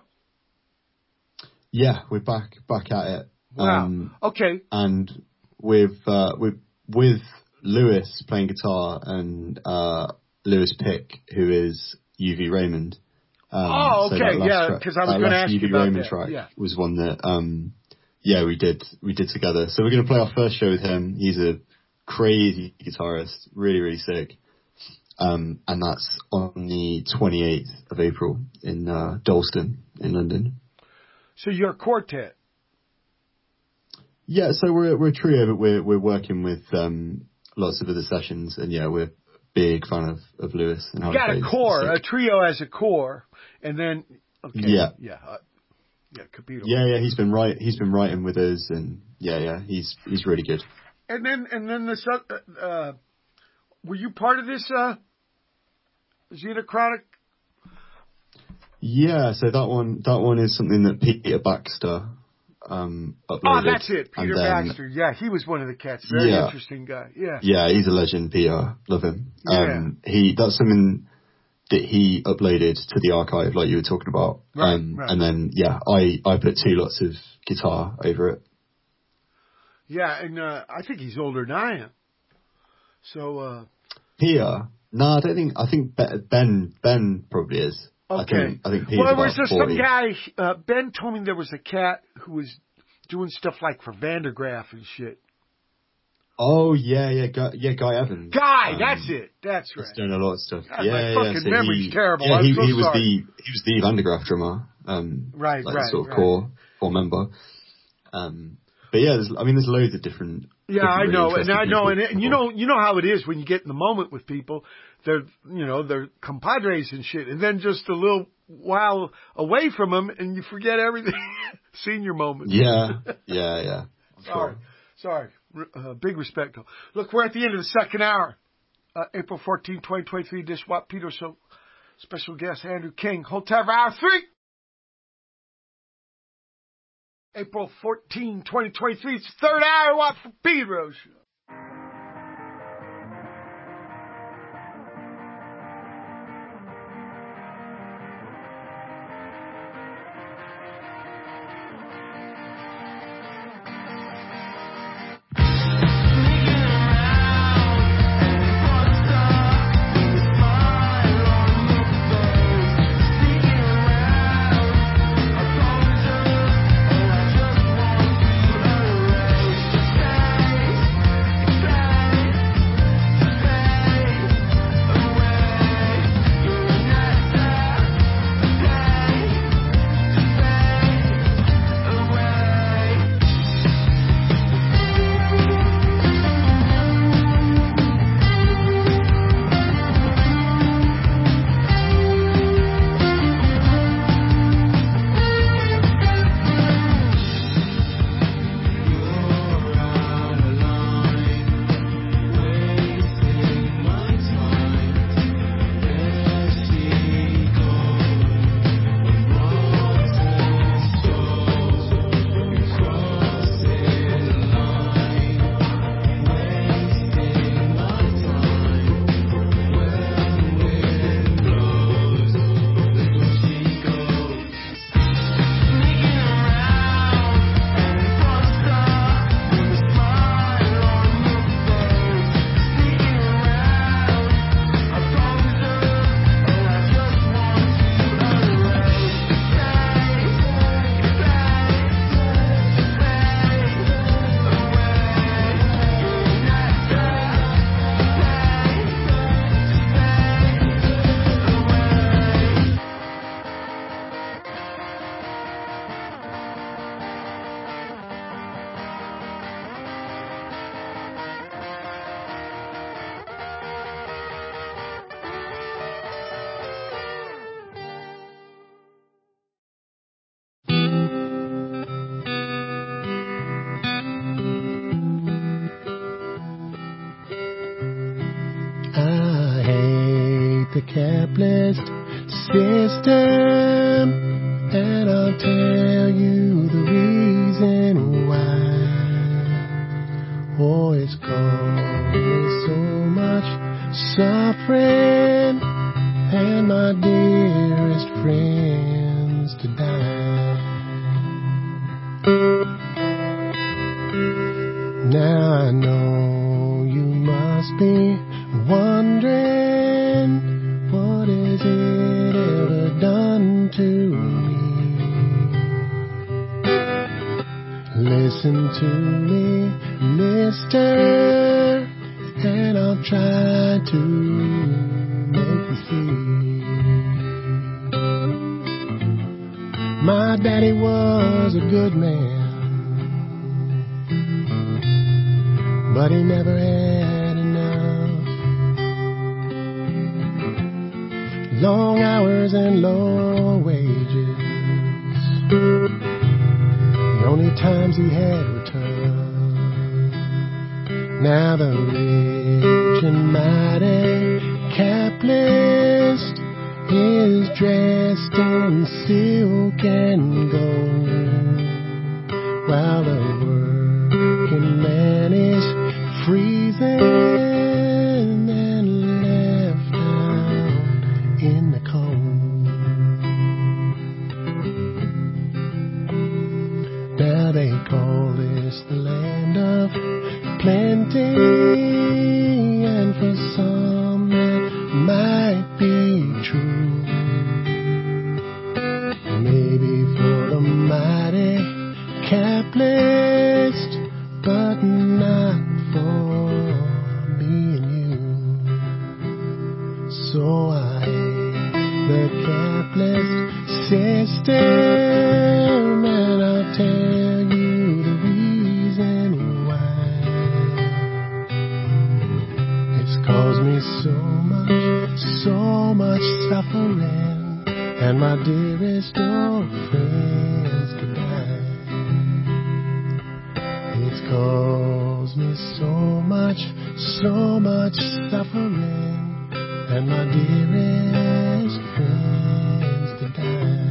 B: Yeah, we're back back at it.
A: Wow.
B: Um,
A: okay.
B: And with uh, with with Lewis playing guitar and uh, Lewis Pick, who is U V Raymond. Um,
A: oh, okay,
B: so
A: yeah, because I was going to ask
B: U V
A: you about
B: Raymond
A: that.
B: track
A: yeah.
B: was one that um, yeah we did we did together. So we're going to play our first show with him. He's a crazy guitarist, really really sick. Um, and that's on the twenty-eighth of April in uh, Dalston in London.
A: So you're a quartet?
B: Yeah, so we're we're a trio, but we're we're working with um, lots of other sessions, and yeah, we're a big fan of, of Lewis. And
A: you got a core, a trio as a core, and then okay,
B: yeah,
A: yeah, uh, yeah, Capito.
B: Yeah, yeah, he's been right, he's been writing with us, and yeah, yeah, he's he's really good.
A: And then and then this. Uh, uh, Were you part of this uh, Xenochronic?
B: Yeah, so that one that one is something that Peter Baxter um, uploaded.
A: Oh, that's it, Peter
B: then,
A: Baxter. Yeah, he was one of the cats. Very
B: yeah,
A: interesting guy. Yeah.
B: Yeah, he's a legend, Peter. Love him.
A: Yeah.
B: Um, he that's something that he uploaded to the archive, like you were talking about.
A: Right,
B: um,
A: right.
B: And then yeah, I I put two lots of guitar over it.
A: Yeah, and uh, I think he's older than I am. So. Uh,
B: Peter? No, I don't think. I think Ben Ben probably is.
A: Okay.
B: I think, I think Peter's
A: well,
B: about
A: was there
B: forty.
A: some guy? Uh, Ben told me there was a cat who was doing stuff like for Vandergraaf and shit.
B: Oh yeah, yeah, Guy, yeah, Guy Evans.
A: Guy,
B: um,
A: that's it. That's right.
B: He's doing a lot of stuff.
A: God,
B: yeah,
A: my
B: yeah.
A: fucking
B: So
A: memory's
B: he,
A: terrible.
B: Yeah,
A: I'm
B: he,
A: so
B: he was
A: sorry.
B: the he was the Vandergraaf drummer. Um,
A: right,
B: like
A: right,
B: sort of
A: right.
B: core core member. Um, but yeah, there's, I mean, there's loads of different.
A: Yeah,
B: different
A: I
B: really
A: know, and
B: interesting
A: I know, and,
B: people.
A: and you know, you know how it is when you get in the moment with people. They're, you know, they're compadres and shit, and then just a little while away from them, and you forget everything. Senior moments.
B: Yeah, yeah, yeah.
A: Sorry, sorry. Uh, big respect. Though. Look, we're at the end of the second hour. Uh, April fourteenth, twenty twenty-three. This Watt Peter Show. Special guest Andrew King. Hold tight for hour three. April fourteenth, twenty twenty-three. It's the third hour Watt Peter Show.
N: the capitalist system, and I'll tell you the reason why. Oh, it's causing so much suffering, and my dearest friends to die. Now I know you must be wondering, what has it ever done to me? Listen to me, mister, and I'll try to make you see. My daddy was a good man, but he never had enough. Long hours and low wages, the only times he had were tough. Now the rich and mighty capitalist is dressed in silk and gold, while the working man is freezing and left out in the cold. Now they call this the land of plenty, and for some that might be true. Maybe for the mighty capitalist, but not for me and you. So I hate the capitalist system, and I'll tell you the caused me so much, so much suffering, and my dearest old friends goodbye. It's caused me so much, so much suffering, and my dearest friends to die.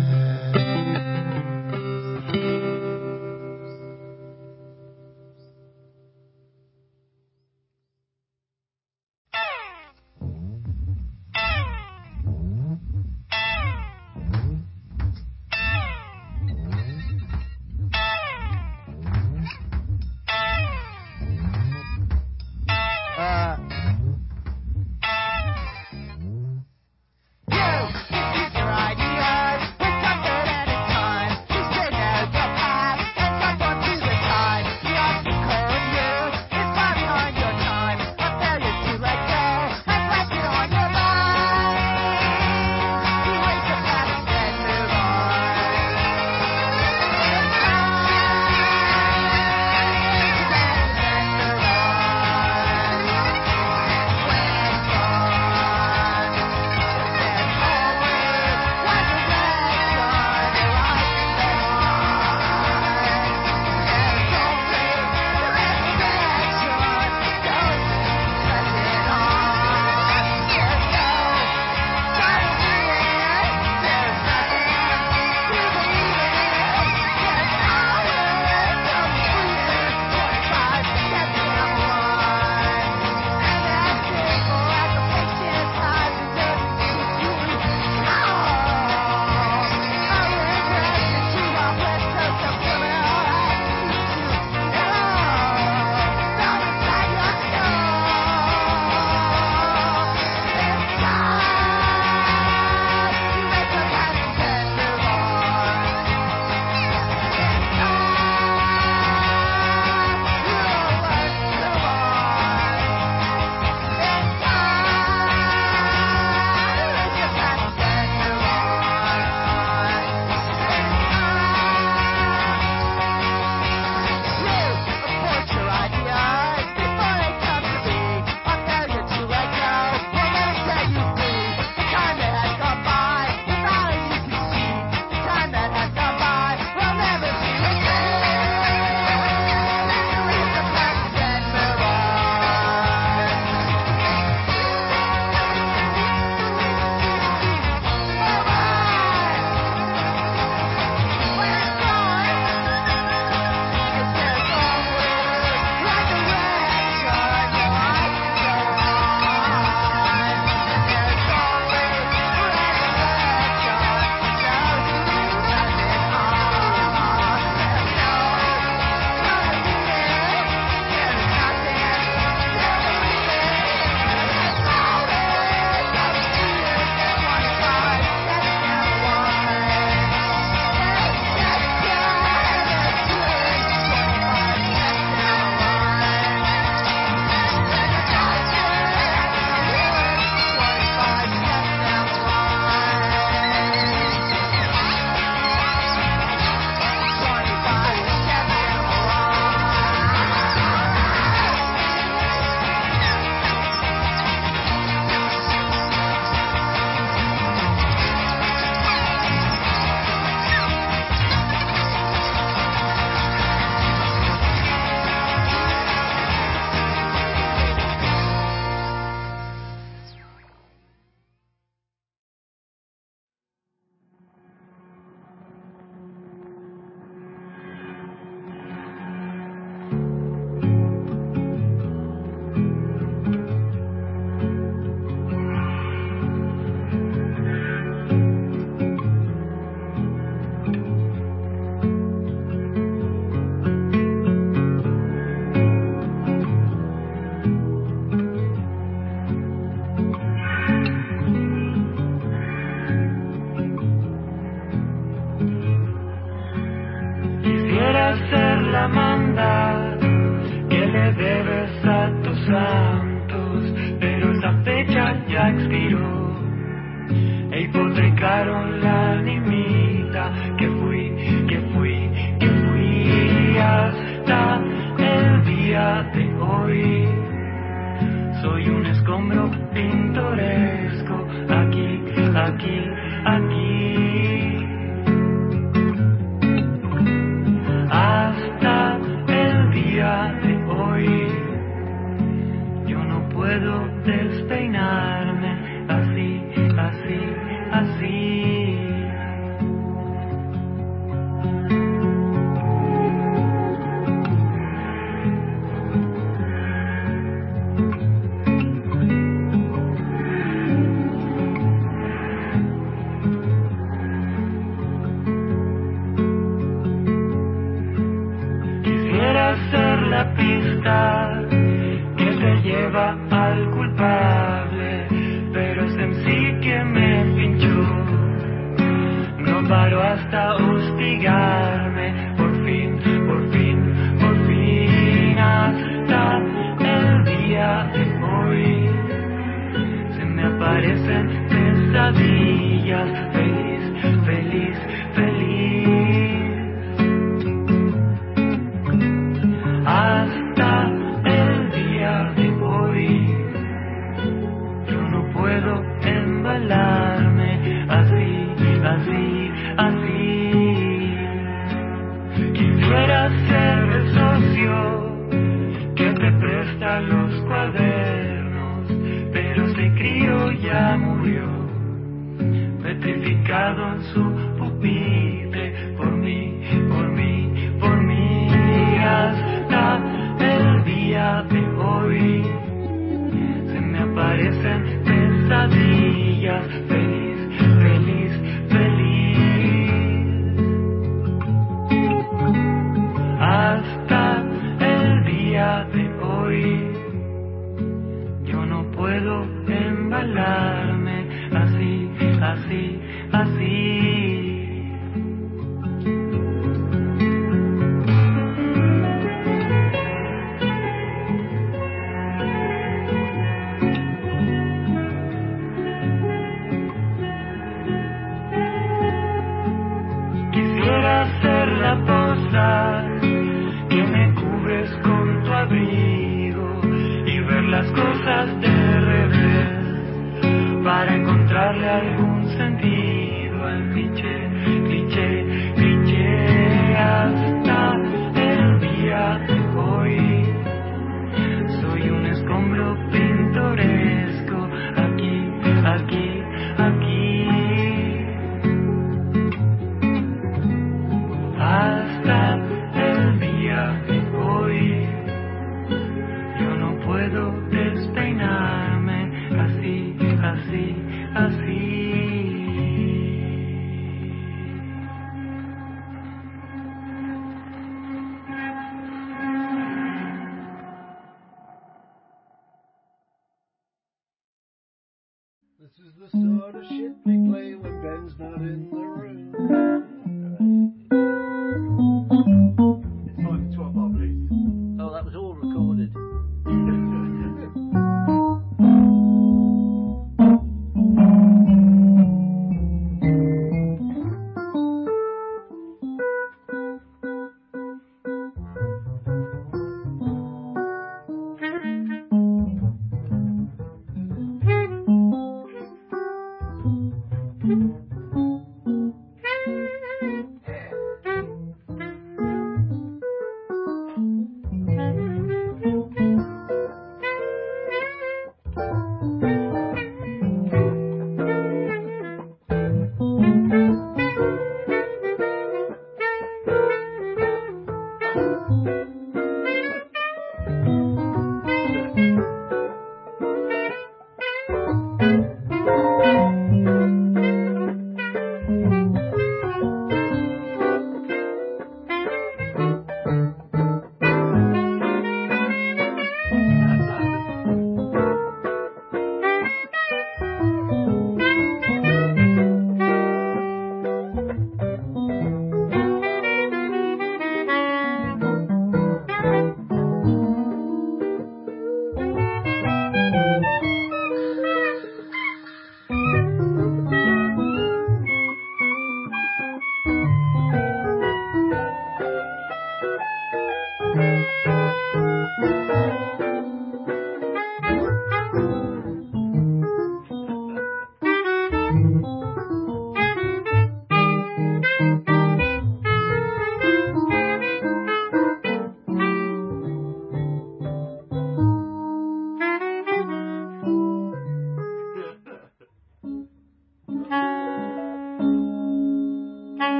C: hipotecaron la animita que fui, que fui, que fui hasta el día de hoy. Soy un escombro
F: aquí, aquí. Hasta el día de hoy yo no puedo despeinarme así, así, así. Quisiera ser la pista que te lleva al culpable, pero es en sí que me pinchó. No paro hasta hostigarme, por fin, por fin, por fin, hasta el día de hoy. Se me aparecen pesadillas, feliz, feliz, feliz. Hasta el día de hoy yo no puedo embalarme así, así, así. Quisiera ser el socio que te presta los cuadernos, pero ese crío ya murió, petrificado en su pupitre, por mí, por mí, por mí. Hasta el día de hoy se me aparecen pesadillas, feliz, feliz, feliz. Hasta el día de hoy yo no puedo embalarme así, así, así. Quisiera ser la posa que me cubres con tu abrigo y ver las cosas de revés para encontrarle algún sentido al cliché, cliché, cliché. Hasta el día de hoy soy un escombro pintoresco aquí, aquí, aquí. Hasta el día de hoy yo no puedo despeinarme así, así, así.
A: This is the sort of shit we play when Ben's not in the room. It's time for twelve bar blues.
O: Oh, that was all recorded.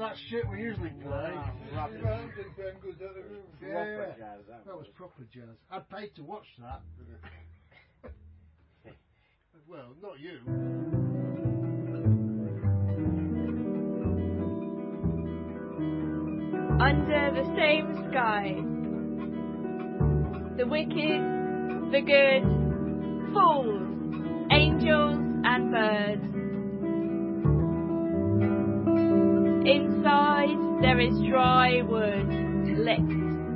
A: that shit we usually play.
O: Wow, rubbish.
A: Yeah,
O: Proper jazz, that
A: that was
O: was.
A: proper jazz. I'd pay to watch that. Well, not you.
J: Under the same sky, the wicked, the good, fools, angels and birds. Inside there is dry wood lit,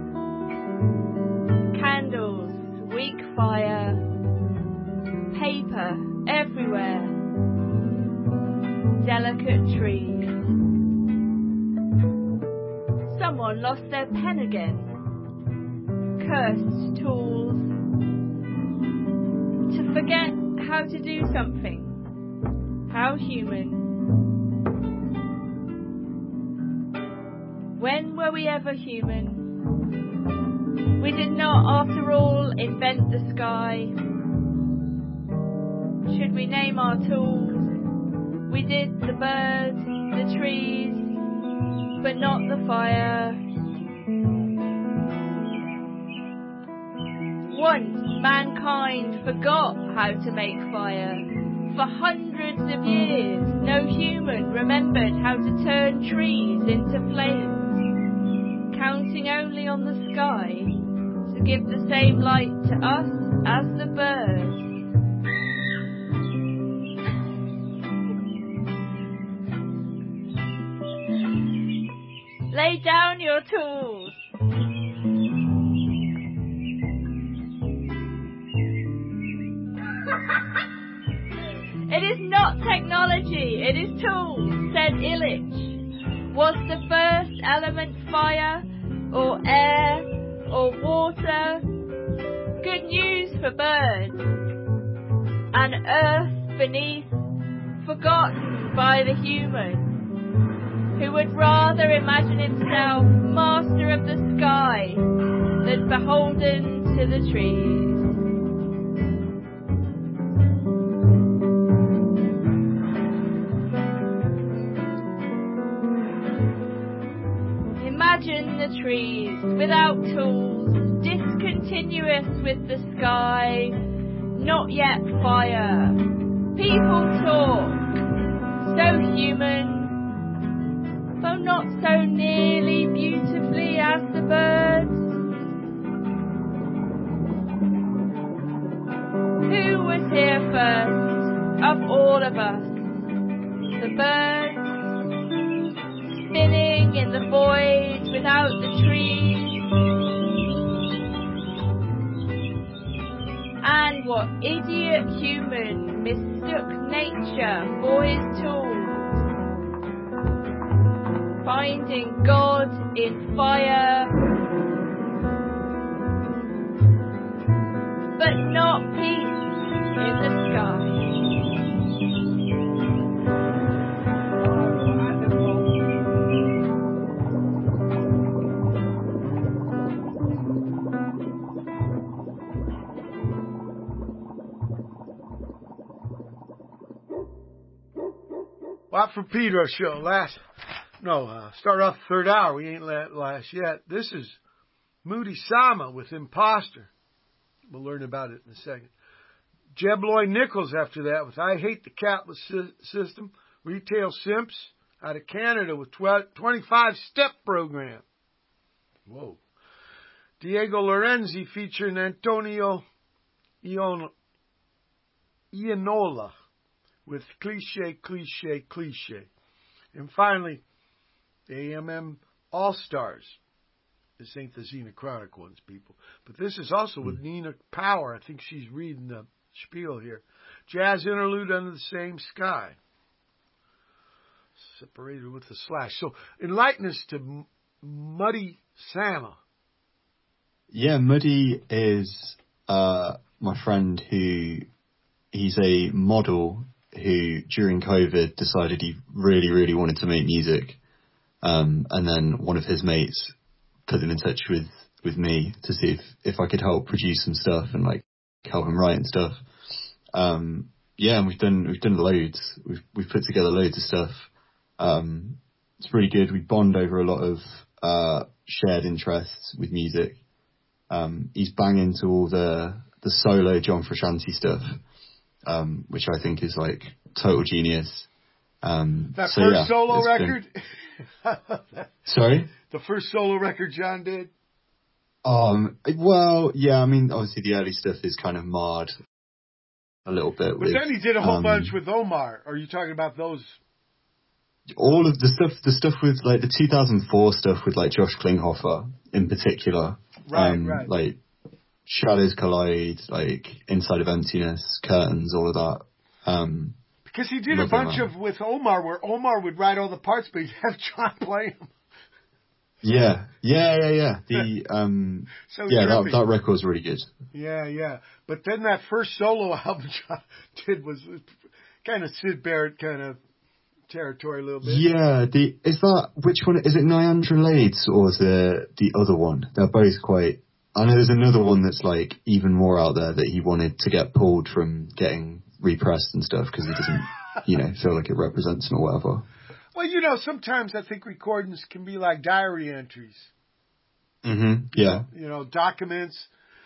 J: candles, weak fire, paper everywhere, delicate trees. Someone lost their pen again. Cursed tools. To forget how to do something. How human. When were we ever human? We did not, after all, invent the sky. Should we name our tools? We did the birds, the trees, but not the fire. Once mankind forgot how to make fire. For hundreds of years, no human remembered how to turn trees into flames, counting only on the sky to give the same light to us as the birds. Lay down your tools. It is not technology, it is tools, said Illich. Was the first element fire, or air, or water? Good news for birds. An earth beneath, forgotten by the human, who would rather imagine himself master of the sky than beholden to the trees. Imagine the trees without tools, discontinuous with the sky, not yet fire. People talk, so human, though not so nearly beautifully as the birds. Who was here first of all of us? The birds, spinning in the void without the trees. And what idiot human mistook nature for his tool? Finding God in fire, but not peace in the sky.
A: Watt from Pedro show. Last, no, uh, start off the third hour. We ain't let last yet. This is Moody Sama with Imposter. We'll learn about it in a second. Jeb Lloyd Nichols after that with I Hate the Capitalist System. Retail Simps out of Canada with twenty-five step program. Whoa. Diego Lorenzi featuring Antonio Ion- Ianola with Cliche, Cliche, Cliche. And finally, the A M M All-Stars. This ain't the Xena Chronic ones, people. But this is also with Nina Power. I think she's reading the spiel here. Jazz Interlude Under the Same Sky. Separated with the slash. So, enlighten us to M- Muddy Sama.
B: Yeah, Muddy is uh, my friend who, he's a model who during COVID decided he really, really wanted to make music. Um, and then one of his mates put him in touch with, with me to see if, if I could help produce some stuff and like help him write and stuff. Um, yeah, and we've done, we've done loads. We've, we've put together loads of stuff. Um, it's really good. We bond over a lot of uh, shared interests with music. Um, he's banging to all the the solo John Frusciante stuff, um, which I think is like total genius. Um,
A: that
B: so,
A: first
B: yeah,
A: solo
B: it's
A: record?
B: Been... Sorry?
A: The first solo record John did?
B: Um, well, yeah, I mean, obviously the early stuff is kind of marred a little bit.
A: But
B: with,
A: then he did a whole
B: um,
A: bunch with Omar. Are you talking about those?
B: All of the stuff, the stuff with like the two thousand four stuff with like Josh Klinghoffer in particular.
A: Right,
B: um,
A: right.
B: Like Shadows Collide, like Inside of Emptiness, Curtains, all of that. Um,
A: because he did a bunch of with Omar where Omar would write all the parts, but he'd have John play them.
B: Yeah, yeah, yeah, yeah. The um,
A: so
B: yeah, that
A: trippy.
B: that record's really good.
A: Yeah, yeah. But then that first solo album John did was kind of Syd Barrett kind of territory a little bit.
B: Yeah, the is that which one is it? Nyandra Lades or is the the other one? They're both quite. I know there's another one that's like even more out there that he wanted to get pulled from getting repressed and stuff because he doesn't, you know, feel like it represents him or whatever.
A: Well, you know, sometimes I think recordings can be like diary entries.
B: Mm-hmm. Yeah.
A: You know, documents.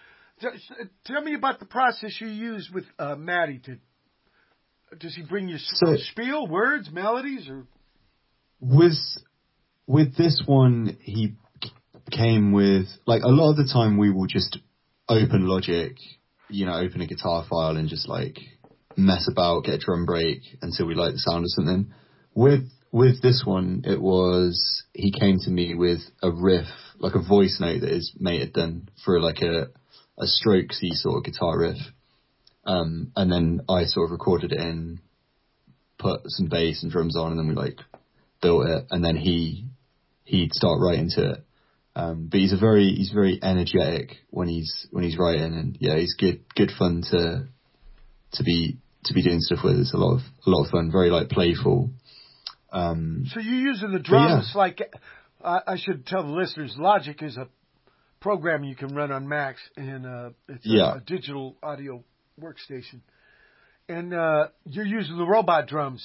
A: Tell me about the process you use with uh, Matty. To, does he bring you
B: so,
A: spiel, words, melodies, or?
B: With with this one, he came with like a lot of the time we will just open Logic, you know, open a guitar file and just like mess about, get a drum break until we like the sound of something. With With this one, it was, he came to me with a riff, like a voice note that his mate had done for like a, a Strokesy sort of guitar riff. Um, and then I sort of recorded it in, put some bass and drums on, and then we like built it. And then he, he'd start writing to it. Um, but he's a very, he's very energetic when he's, when he's writing, and yeah, he's good, good fun to, to be, to be doing stuff with. It's a lot of, a lot of fun, very like playful. Um,
A: so you're using the drums
B: yeah.
A: like, uh, I should tell the listeners, Logic is a program you can run on Macs, and uh, it's a,
B: yeah.
A: a digital audio workstation. And uh, you're using the robot drums.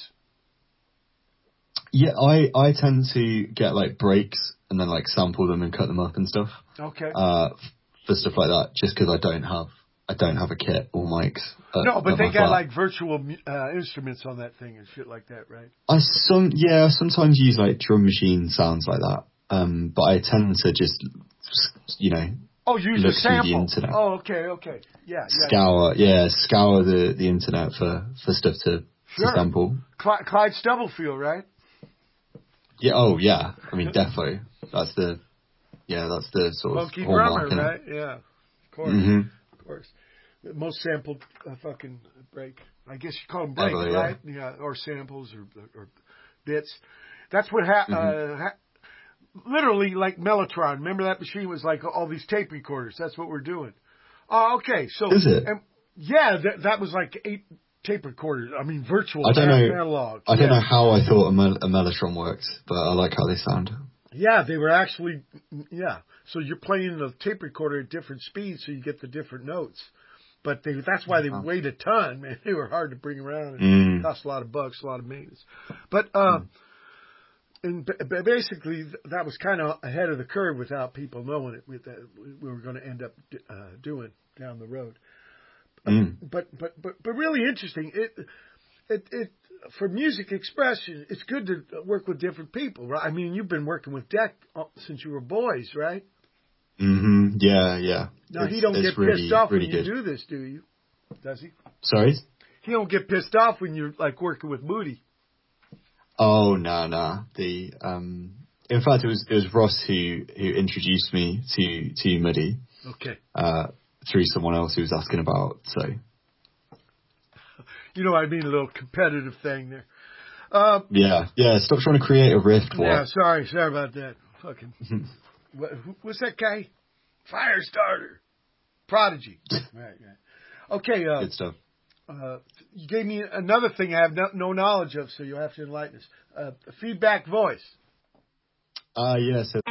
B: Yeah, I, I tend to get like breaks and then like sample them and cut them up and stuff.
A: Okay.
B: Uh, for stuff like that, just because I don't have I don't have a kit or mics. At,
A: no, but
B: at
A: they
B: my
A: got
B: flat.
A: like virtual uh, instruments on that thing and shit like that, right?
B: I some yeah sometimes use like drum machine sounds like that. Um, but I tend to just you know
A: oh use
B: look
A: a sample.
B: through the internet.
A: Oh, okay, okay, yeah, yeah.
B: Scour yeah scour the, the internet for, for stuff to,
A: sure.
B: to sample.
A: Cl- Clyde Stubblefield, right?
B: Yeah. Oh yeah. I mean, defo. That's the yeah. That's the sort
A: Funky
B: of hallmark,
A: drummer, right? Yeah. Of course.
B: Mm-hmm.
A: Of course. The most sampled uh, fucking break. I guess you call them breaks,
B: Ever, yeah.
A: right? Yeah, or samples or, or bits. That's what ha-
B: mm-hmm.
A: uh, ha- literally like Mellotron. Remember that machine was like all these tape recorders. That's what we're doing. Oh, okay. So
B: is it?
A: And, yeah, that that was like eight tape recorders. I mean, virtual.
B: I don't know.
A: Analog.
B: I don't
A: yeah.
B: know how I thought a, mel- a Mellotron worked, but I like how they sound.
A: Yeah, they were actually yeah. So you're playing the tape recorder at different speeds, so you get the different notes. But they, that's why they oh. weighed a ton, man. They were hard to bring around. And
B: mm.
A: cost a lot of bucks, a lot of maintenance. But uh, mm. and b- basically, that was kind of ahead of the curve without people knowing it. With that, we were going to end up uh, doing down the road.
B: Mm.
A: But but but but really interesting. It it it for music expression, it's good to work with different people, right? I mean, you've been working with Deck since you were boys, right?
B: Mm-hmm. Yeah, yeah.
A: Now,
B: it's,
A: he don't get
B: really,
A: pissed off
B: really
A: when you
B: good.
A: do this, do you? Does he?
B: Sorry?
A: He don't get pissed off when you're, like, working with Moody.
B: Oh, no, no. The, um, in fact, it was, it was Ross who, who introduced me to, to Moody.
A: Okay.
B: Uh, through someone else who was asking about, so.
A: You know what I mean? A little competitive thing there. Uh,
B: yeah, yeah. Stop trying to create a rift. What?
A: Yeah, sorry, sorry about that. Fucking. what, who, what's that guy? Firestarter. Prodigy. right, right. Okay. Uh,
B: Good stuff.
A: Uh, you gave me another thing I have no, no knowledge of, so you'll have to enlighten us. Uh, feedback voice.
B: Uh, yeah, so.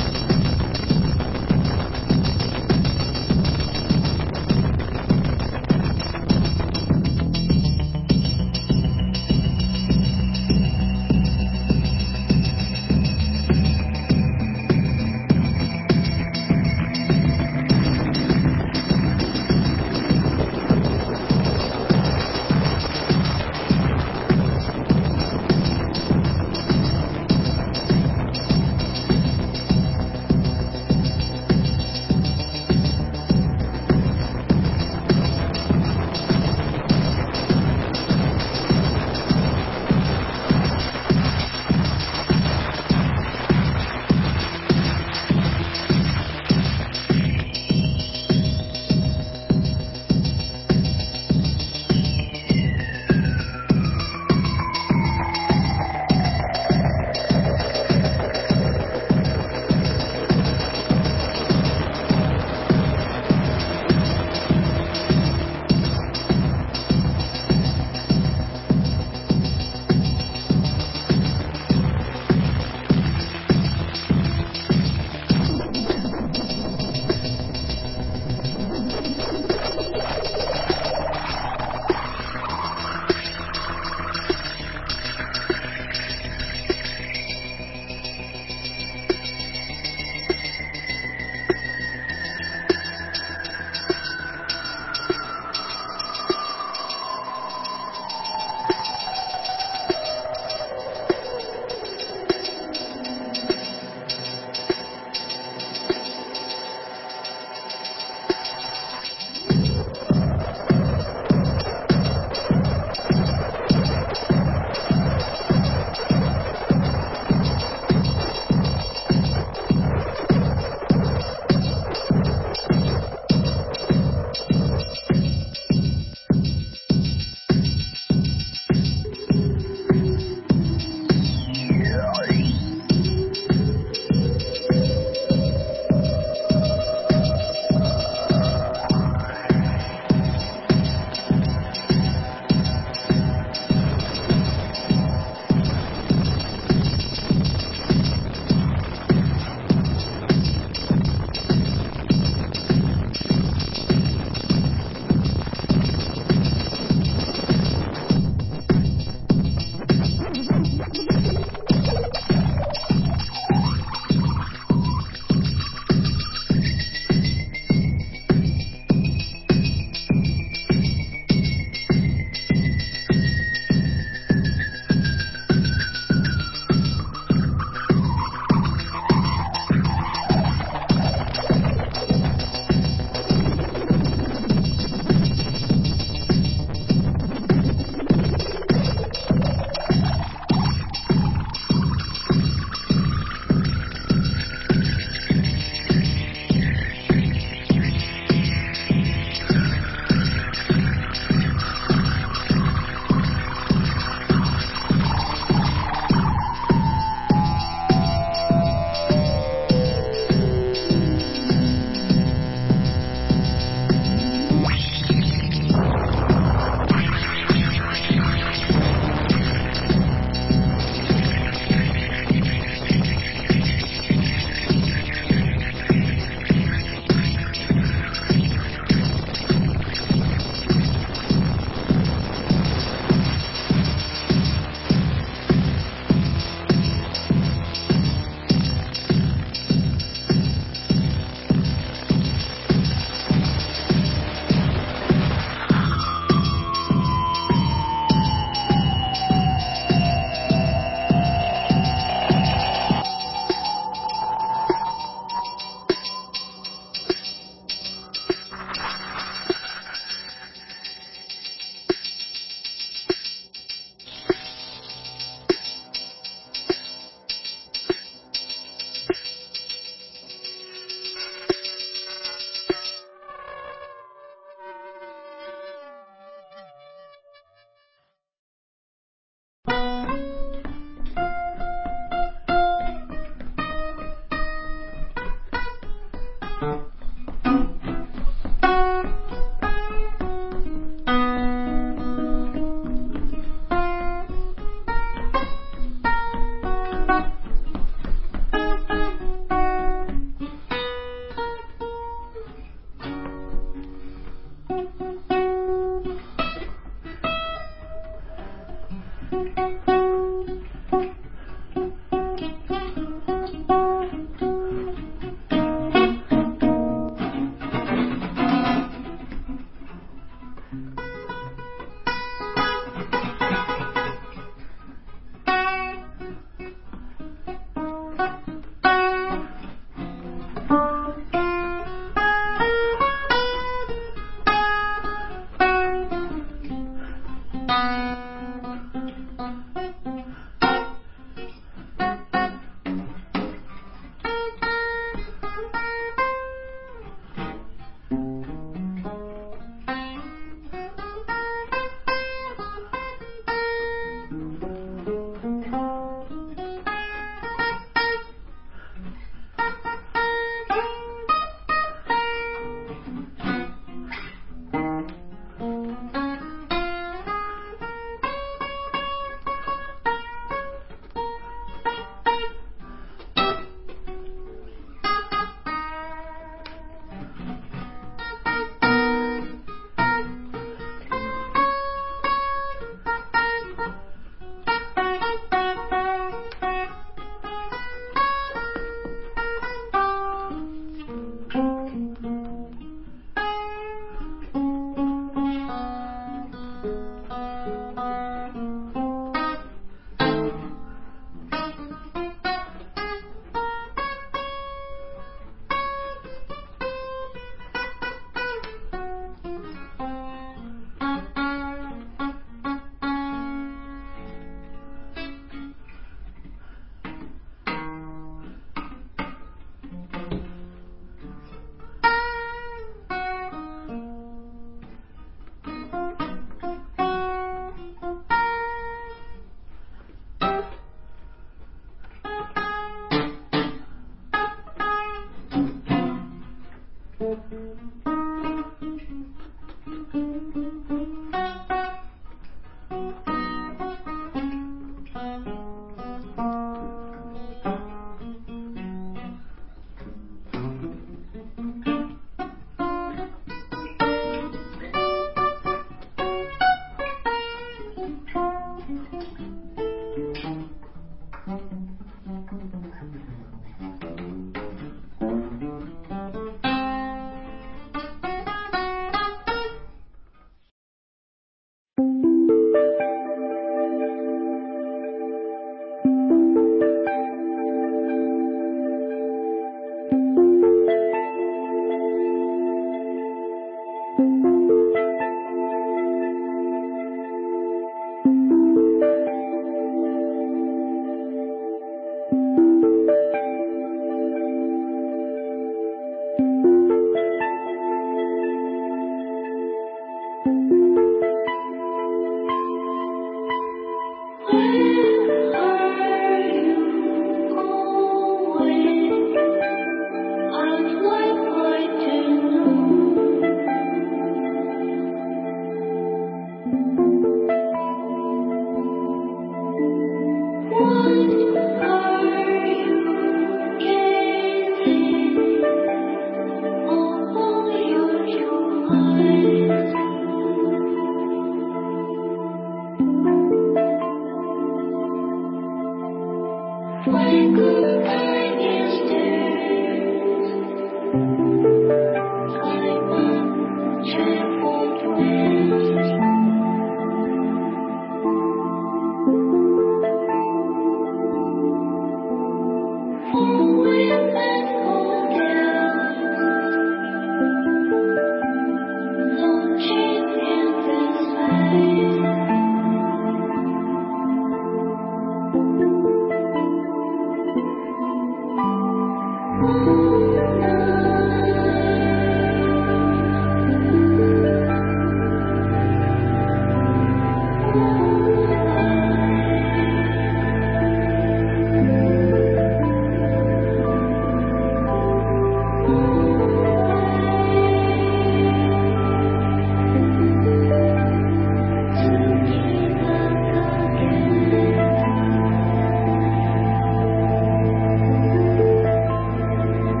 C: Thank you.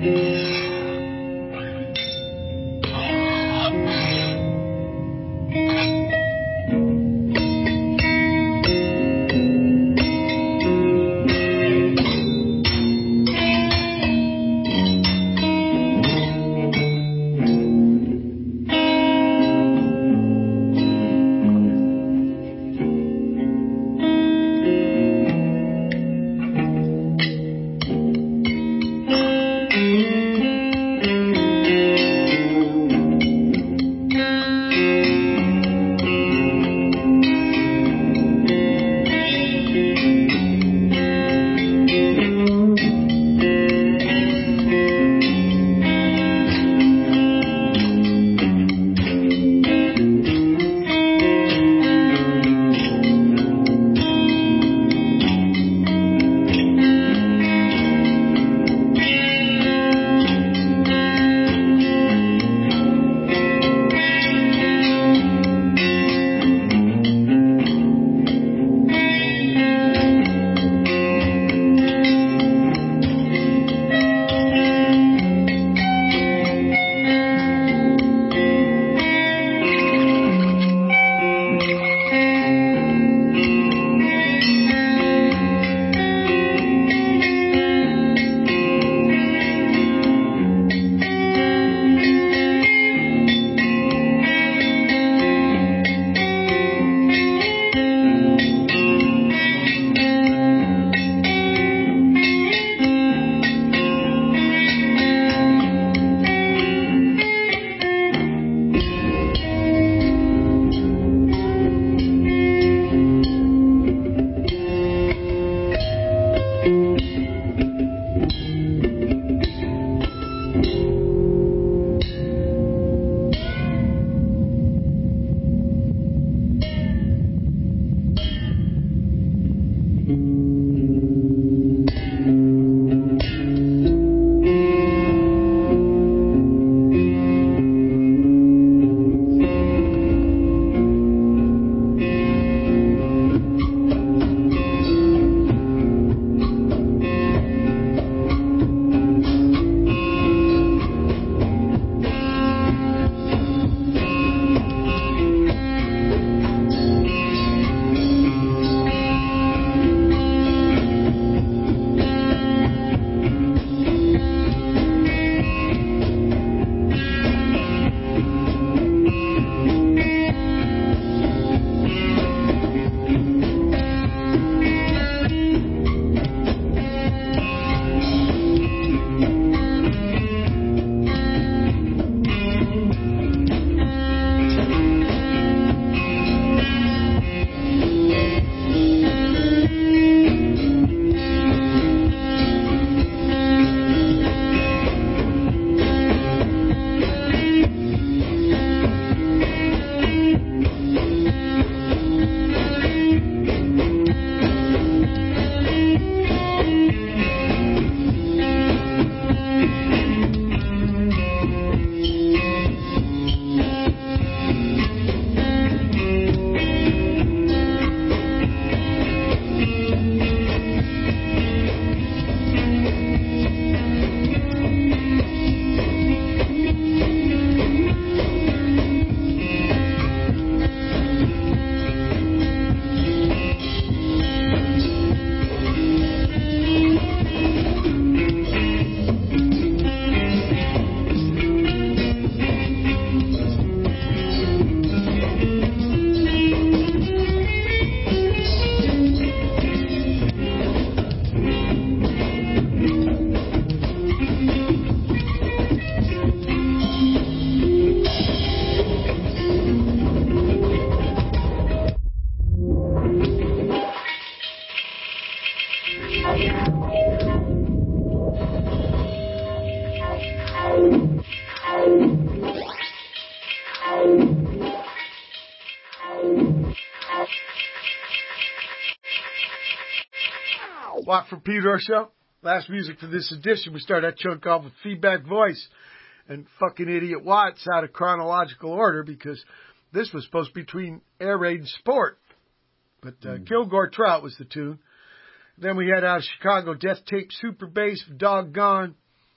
A: Watt from Pedro Show. Last music for this edition. We start that chunk off with Feedback Voice and Fucking Idiot Watts out of chronological order because this was supposed to be between Air Raid and Sport. But uh, mm. Kilgore Trout was the tune. Then we had out of Chicago Death Tape Super Bass, Doggone.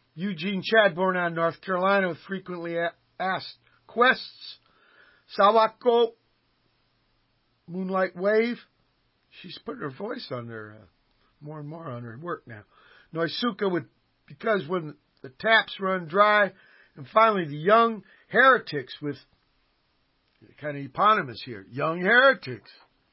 A: Eugene Chadbourne out of North Carolina with frequently a- asked quests. Sawako, Moonlight Wave. She's putting her voice on there uh, more and more on her work now. Noisuka with Because When the Taps Run Dry. And finally, the Young Heretics with kind of eponymous here. Young Heretics.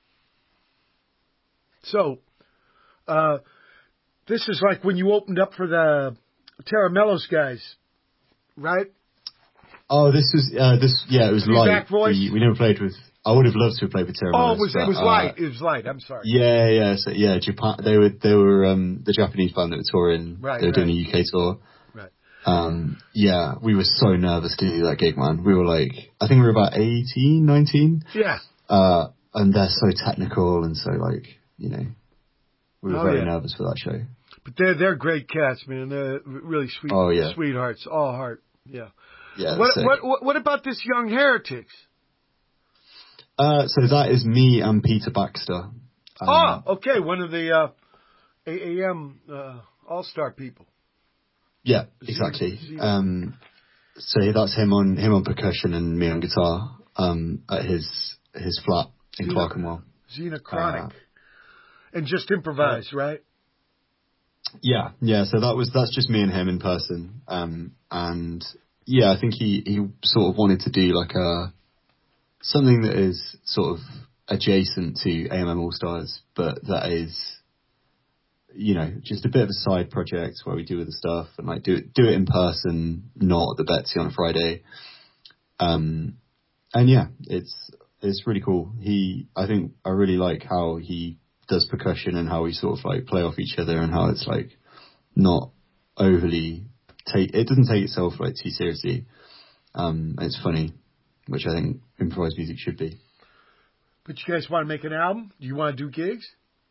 A: So, uh, this is like when you opened up for the Terra Mellos guys, right?
B: Oh, this was, uh, this, yeah, it was light.
A: Back voice?
B: We, we never played with, I would have loved to have played with Terra
A: Oh,
B: Mellos,
A: it was,
B: but,
A: it was
B: uh,
A: light. It was light. I'm sorry.
B: Yeah, yeah, so, yeah, Japan, they were, they were, um, the Japanese band that were touring.
A: Right,
B: They were
A: right.
B: doing a U K tour.
A: Right.
B: Um, yeah, we were so nervous to do that gig, man. We were like, I think we were about eighteen, nineteen.
A: Yeah.
B: Uh, and they're so technical and so like, you know, we were
A: Oh,
B: very
A: yeah.
B: nervous for that show.
A: But they're, they're great cats, man. They're really sweet,
B: Oh, yeah.
A: sweethearts. All heart. Yeah.
B: Yeah.
A: What,
B: sick.
A: what, what, what about this Young Heretics?
B: Uh, so that is me and Peter Baxter. Um,
A: Ah, okay. One of the, uh, A A M, uh, All-Star people.
B: Yeah, exactly.
A: Zena.
B: Um, so that's him on, him on percussion and me on guitar, um, at his, his flat in
A: Zena-
B: Clerkenwell.
A: Xena Chronic.
B: Uh,
A: and just improvise, right?
B: Yeah, yeah. So that was that's just me and him in person, um, and yeah, I think he he sort of wanted to do like a something that is sort of adjacent to A M M All Stars, but that is, you know, just a bit of a side project where we do other stuff and like do it do it in person, not at the Betsy on a Friday. Um, and yeah, it's it's really cool. He, I think, I really like how he does percussion and how we sort of like play off each other and how it's like not overly take it doesn't take itself like too seriously. Um it's funny, which I think improvised music should be.
A: But you guys want to make an album? Do you want to do gigs?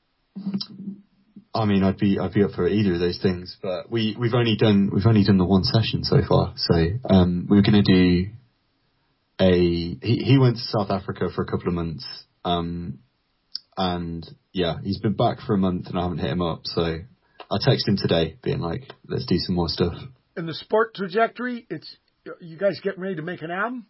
B: I mean, I'd be I'd be up for either of those things, but we we've only done we've only done the one session so far. So um we're gonna do a he he went to South Africa for a couple of months. Um And yeah, he's been back for a month and I haven't hit him up. So I texted him today being like, let's do some more stuff.
A: In the sport trajectory, it's you guys getting ready to make an album?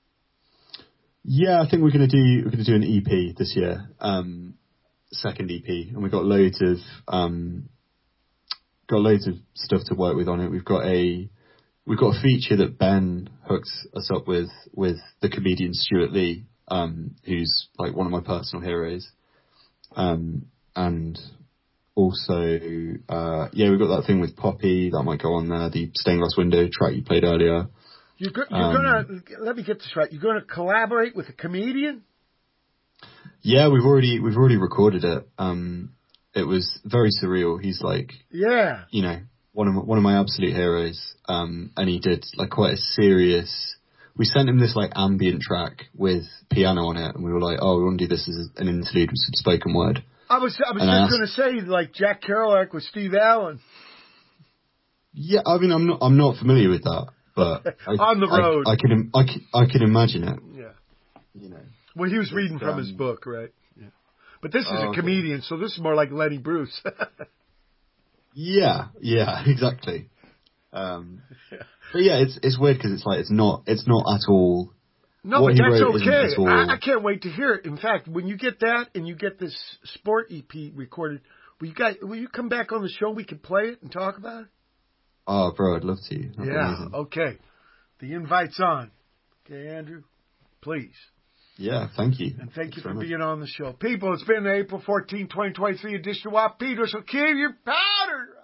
B: Yeah, I think we're going to do, we're going to do an E P this year. Um, second E P. And we've got loads of, um, got loads of stuff to work with on it. We've got a, we've got a feature that Ben hooked us up with, with the comedian Stuart Lee, um, who's like one of my personal heroes. Um, and also, uh, yeah, we've got that thing with Poppy that might go on there, the stained glass window track you played earlier.
A: You're, go- you're
B: Um,
A: gonna, let me get this right, you're gonna collaborate with a comedian?
B: Yeah, we've already, we've already recorded it. Um, it was very surreal. He's like,
A: Yeah.
B: you know, one of my, one of my absolute heroes. Um, and he did like quite a serious, we sent him this like ambient track with piano on it, and we were like, "Oh, we want to do this as an interlude with some spoken word."
A: I was I was
B: And I
A: just
B: asked-
A: going to say like Jack Kerouac with Steve Allen.
B: Yeah, I mean, I'm not, I'm not familiar with that, but I,
A: On the road.
B: I, I can, im- I can, I can imagine it.
A: Yeah.
B: You know.
A: Well, he was
B: It's,
A: reading from his
B: um,
A: book, right? Yeah. But this is
B: Oh,
A: a
B: okay.
A: comedian, so this is more like Lenny Bruce.
B: Yeah, yeah, exactly. Um, but yeah, it's it's weird because it's like it's not it's not at all.
A: No,
B: what
A: but
B: he
A: that's
B: wrote isn't
A: okay.
B: at all-
A: I, I can't wait to hear it. In fact, when you get that and you get this sport E P recorded, will you guys will you come back on the show? We can play it and talk about it.
B: Oh, bro, I'd love to. That'd be
A: Yeah.
B: amazing.
A: Okay. The invite's on. Okay, Andrew. Please.
B: Yeah, thank you.
A: And thank you
B: Thanks
A: for
B: very much.
A: being on the show. People, it's been the April fourteenth, twenty twenty-three edition of Wap Peter, so keep your powder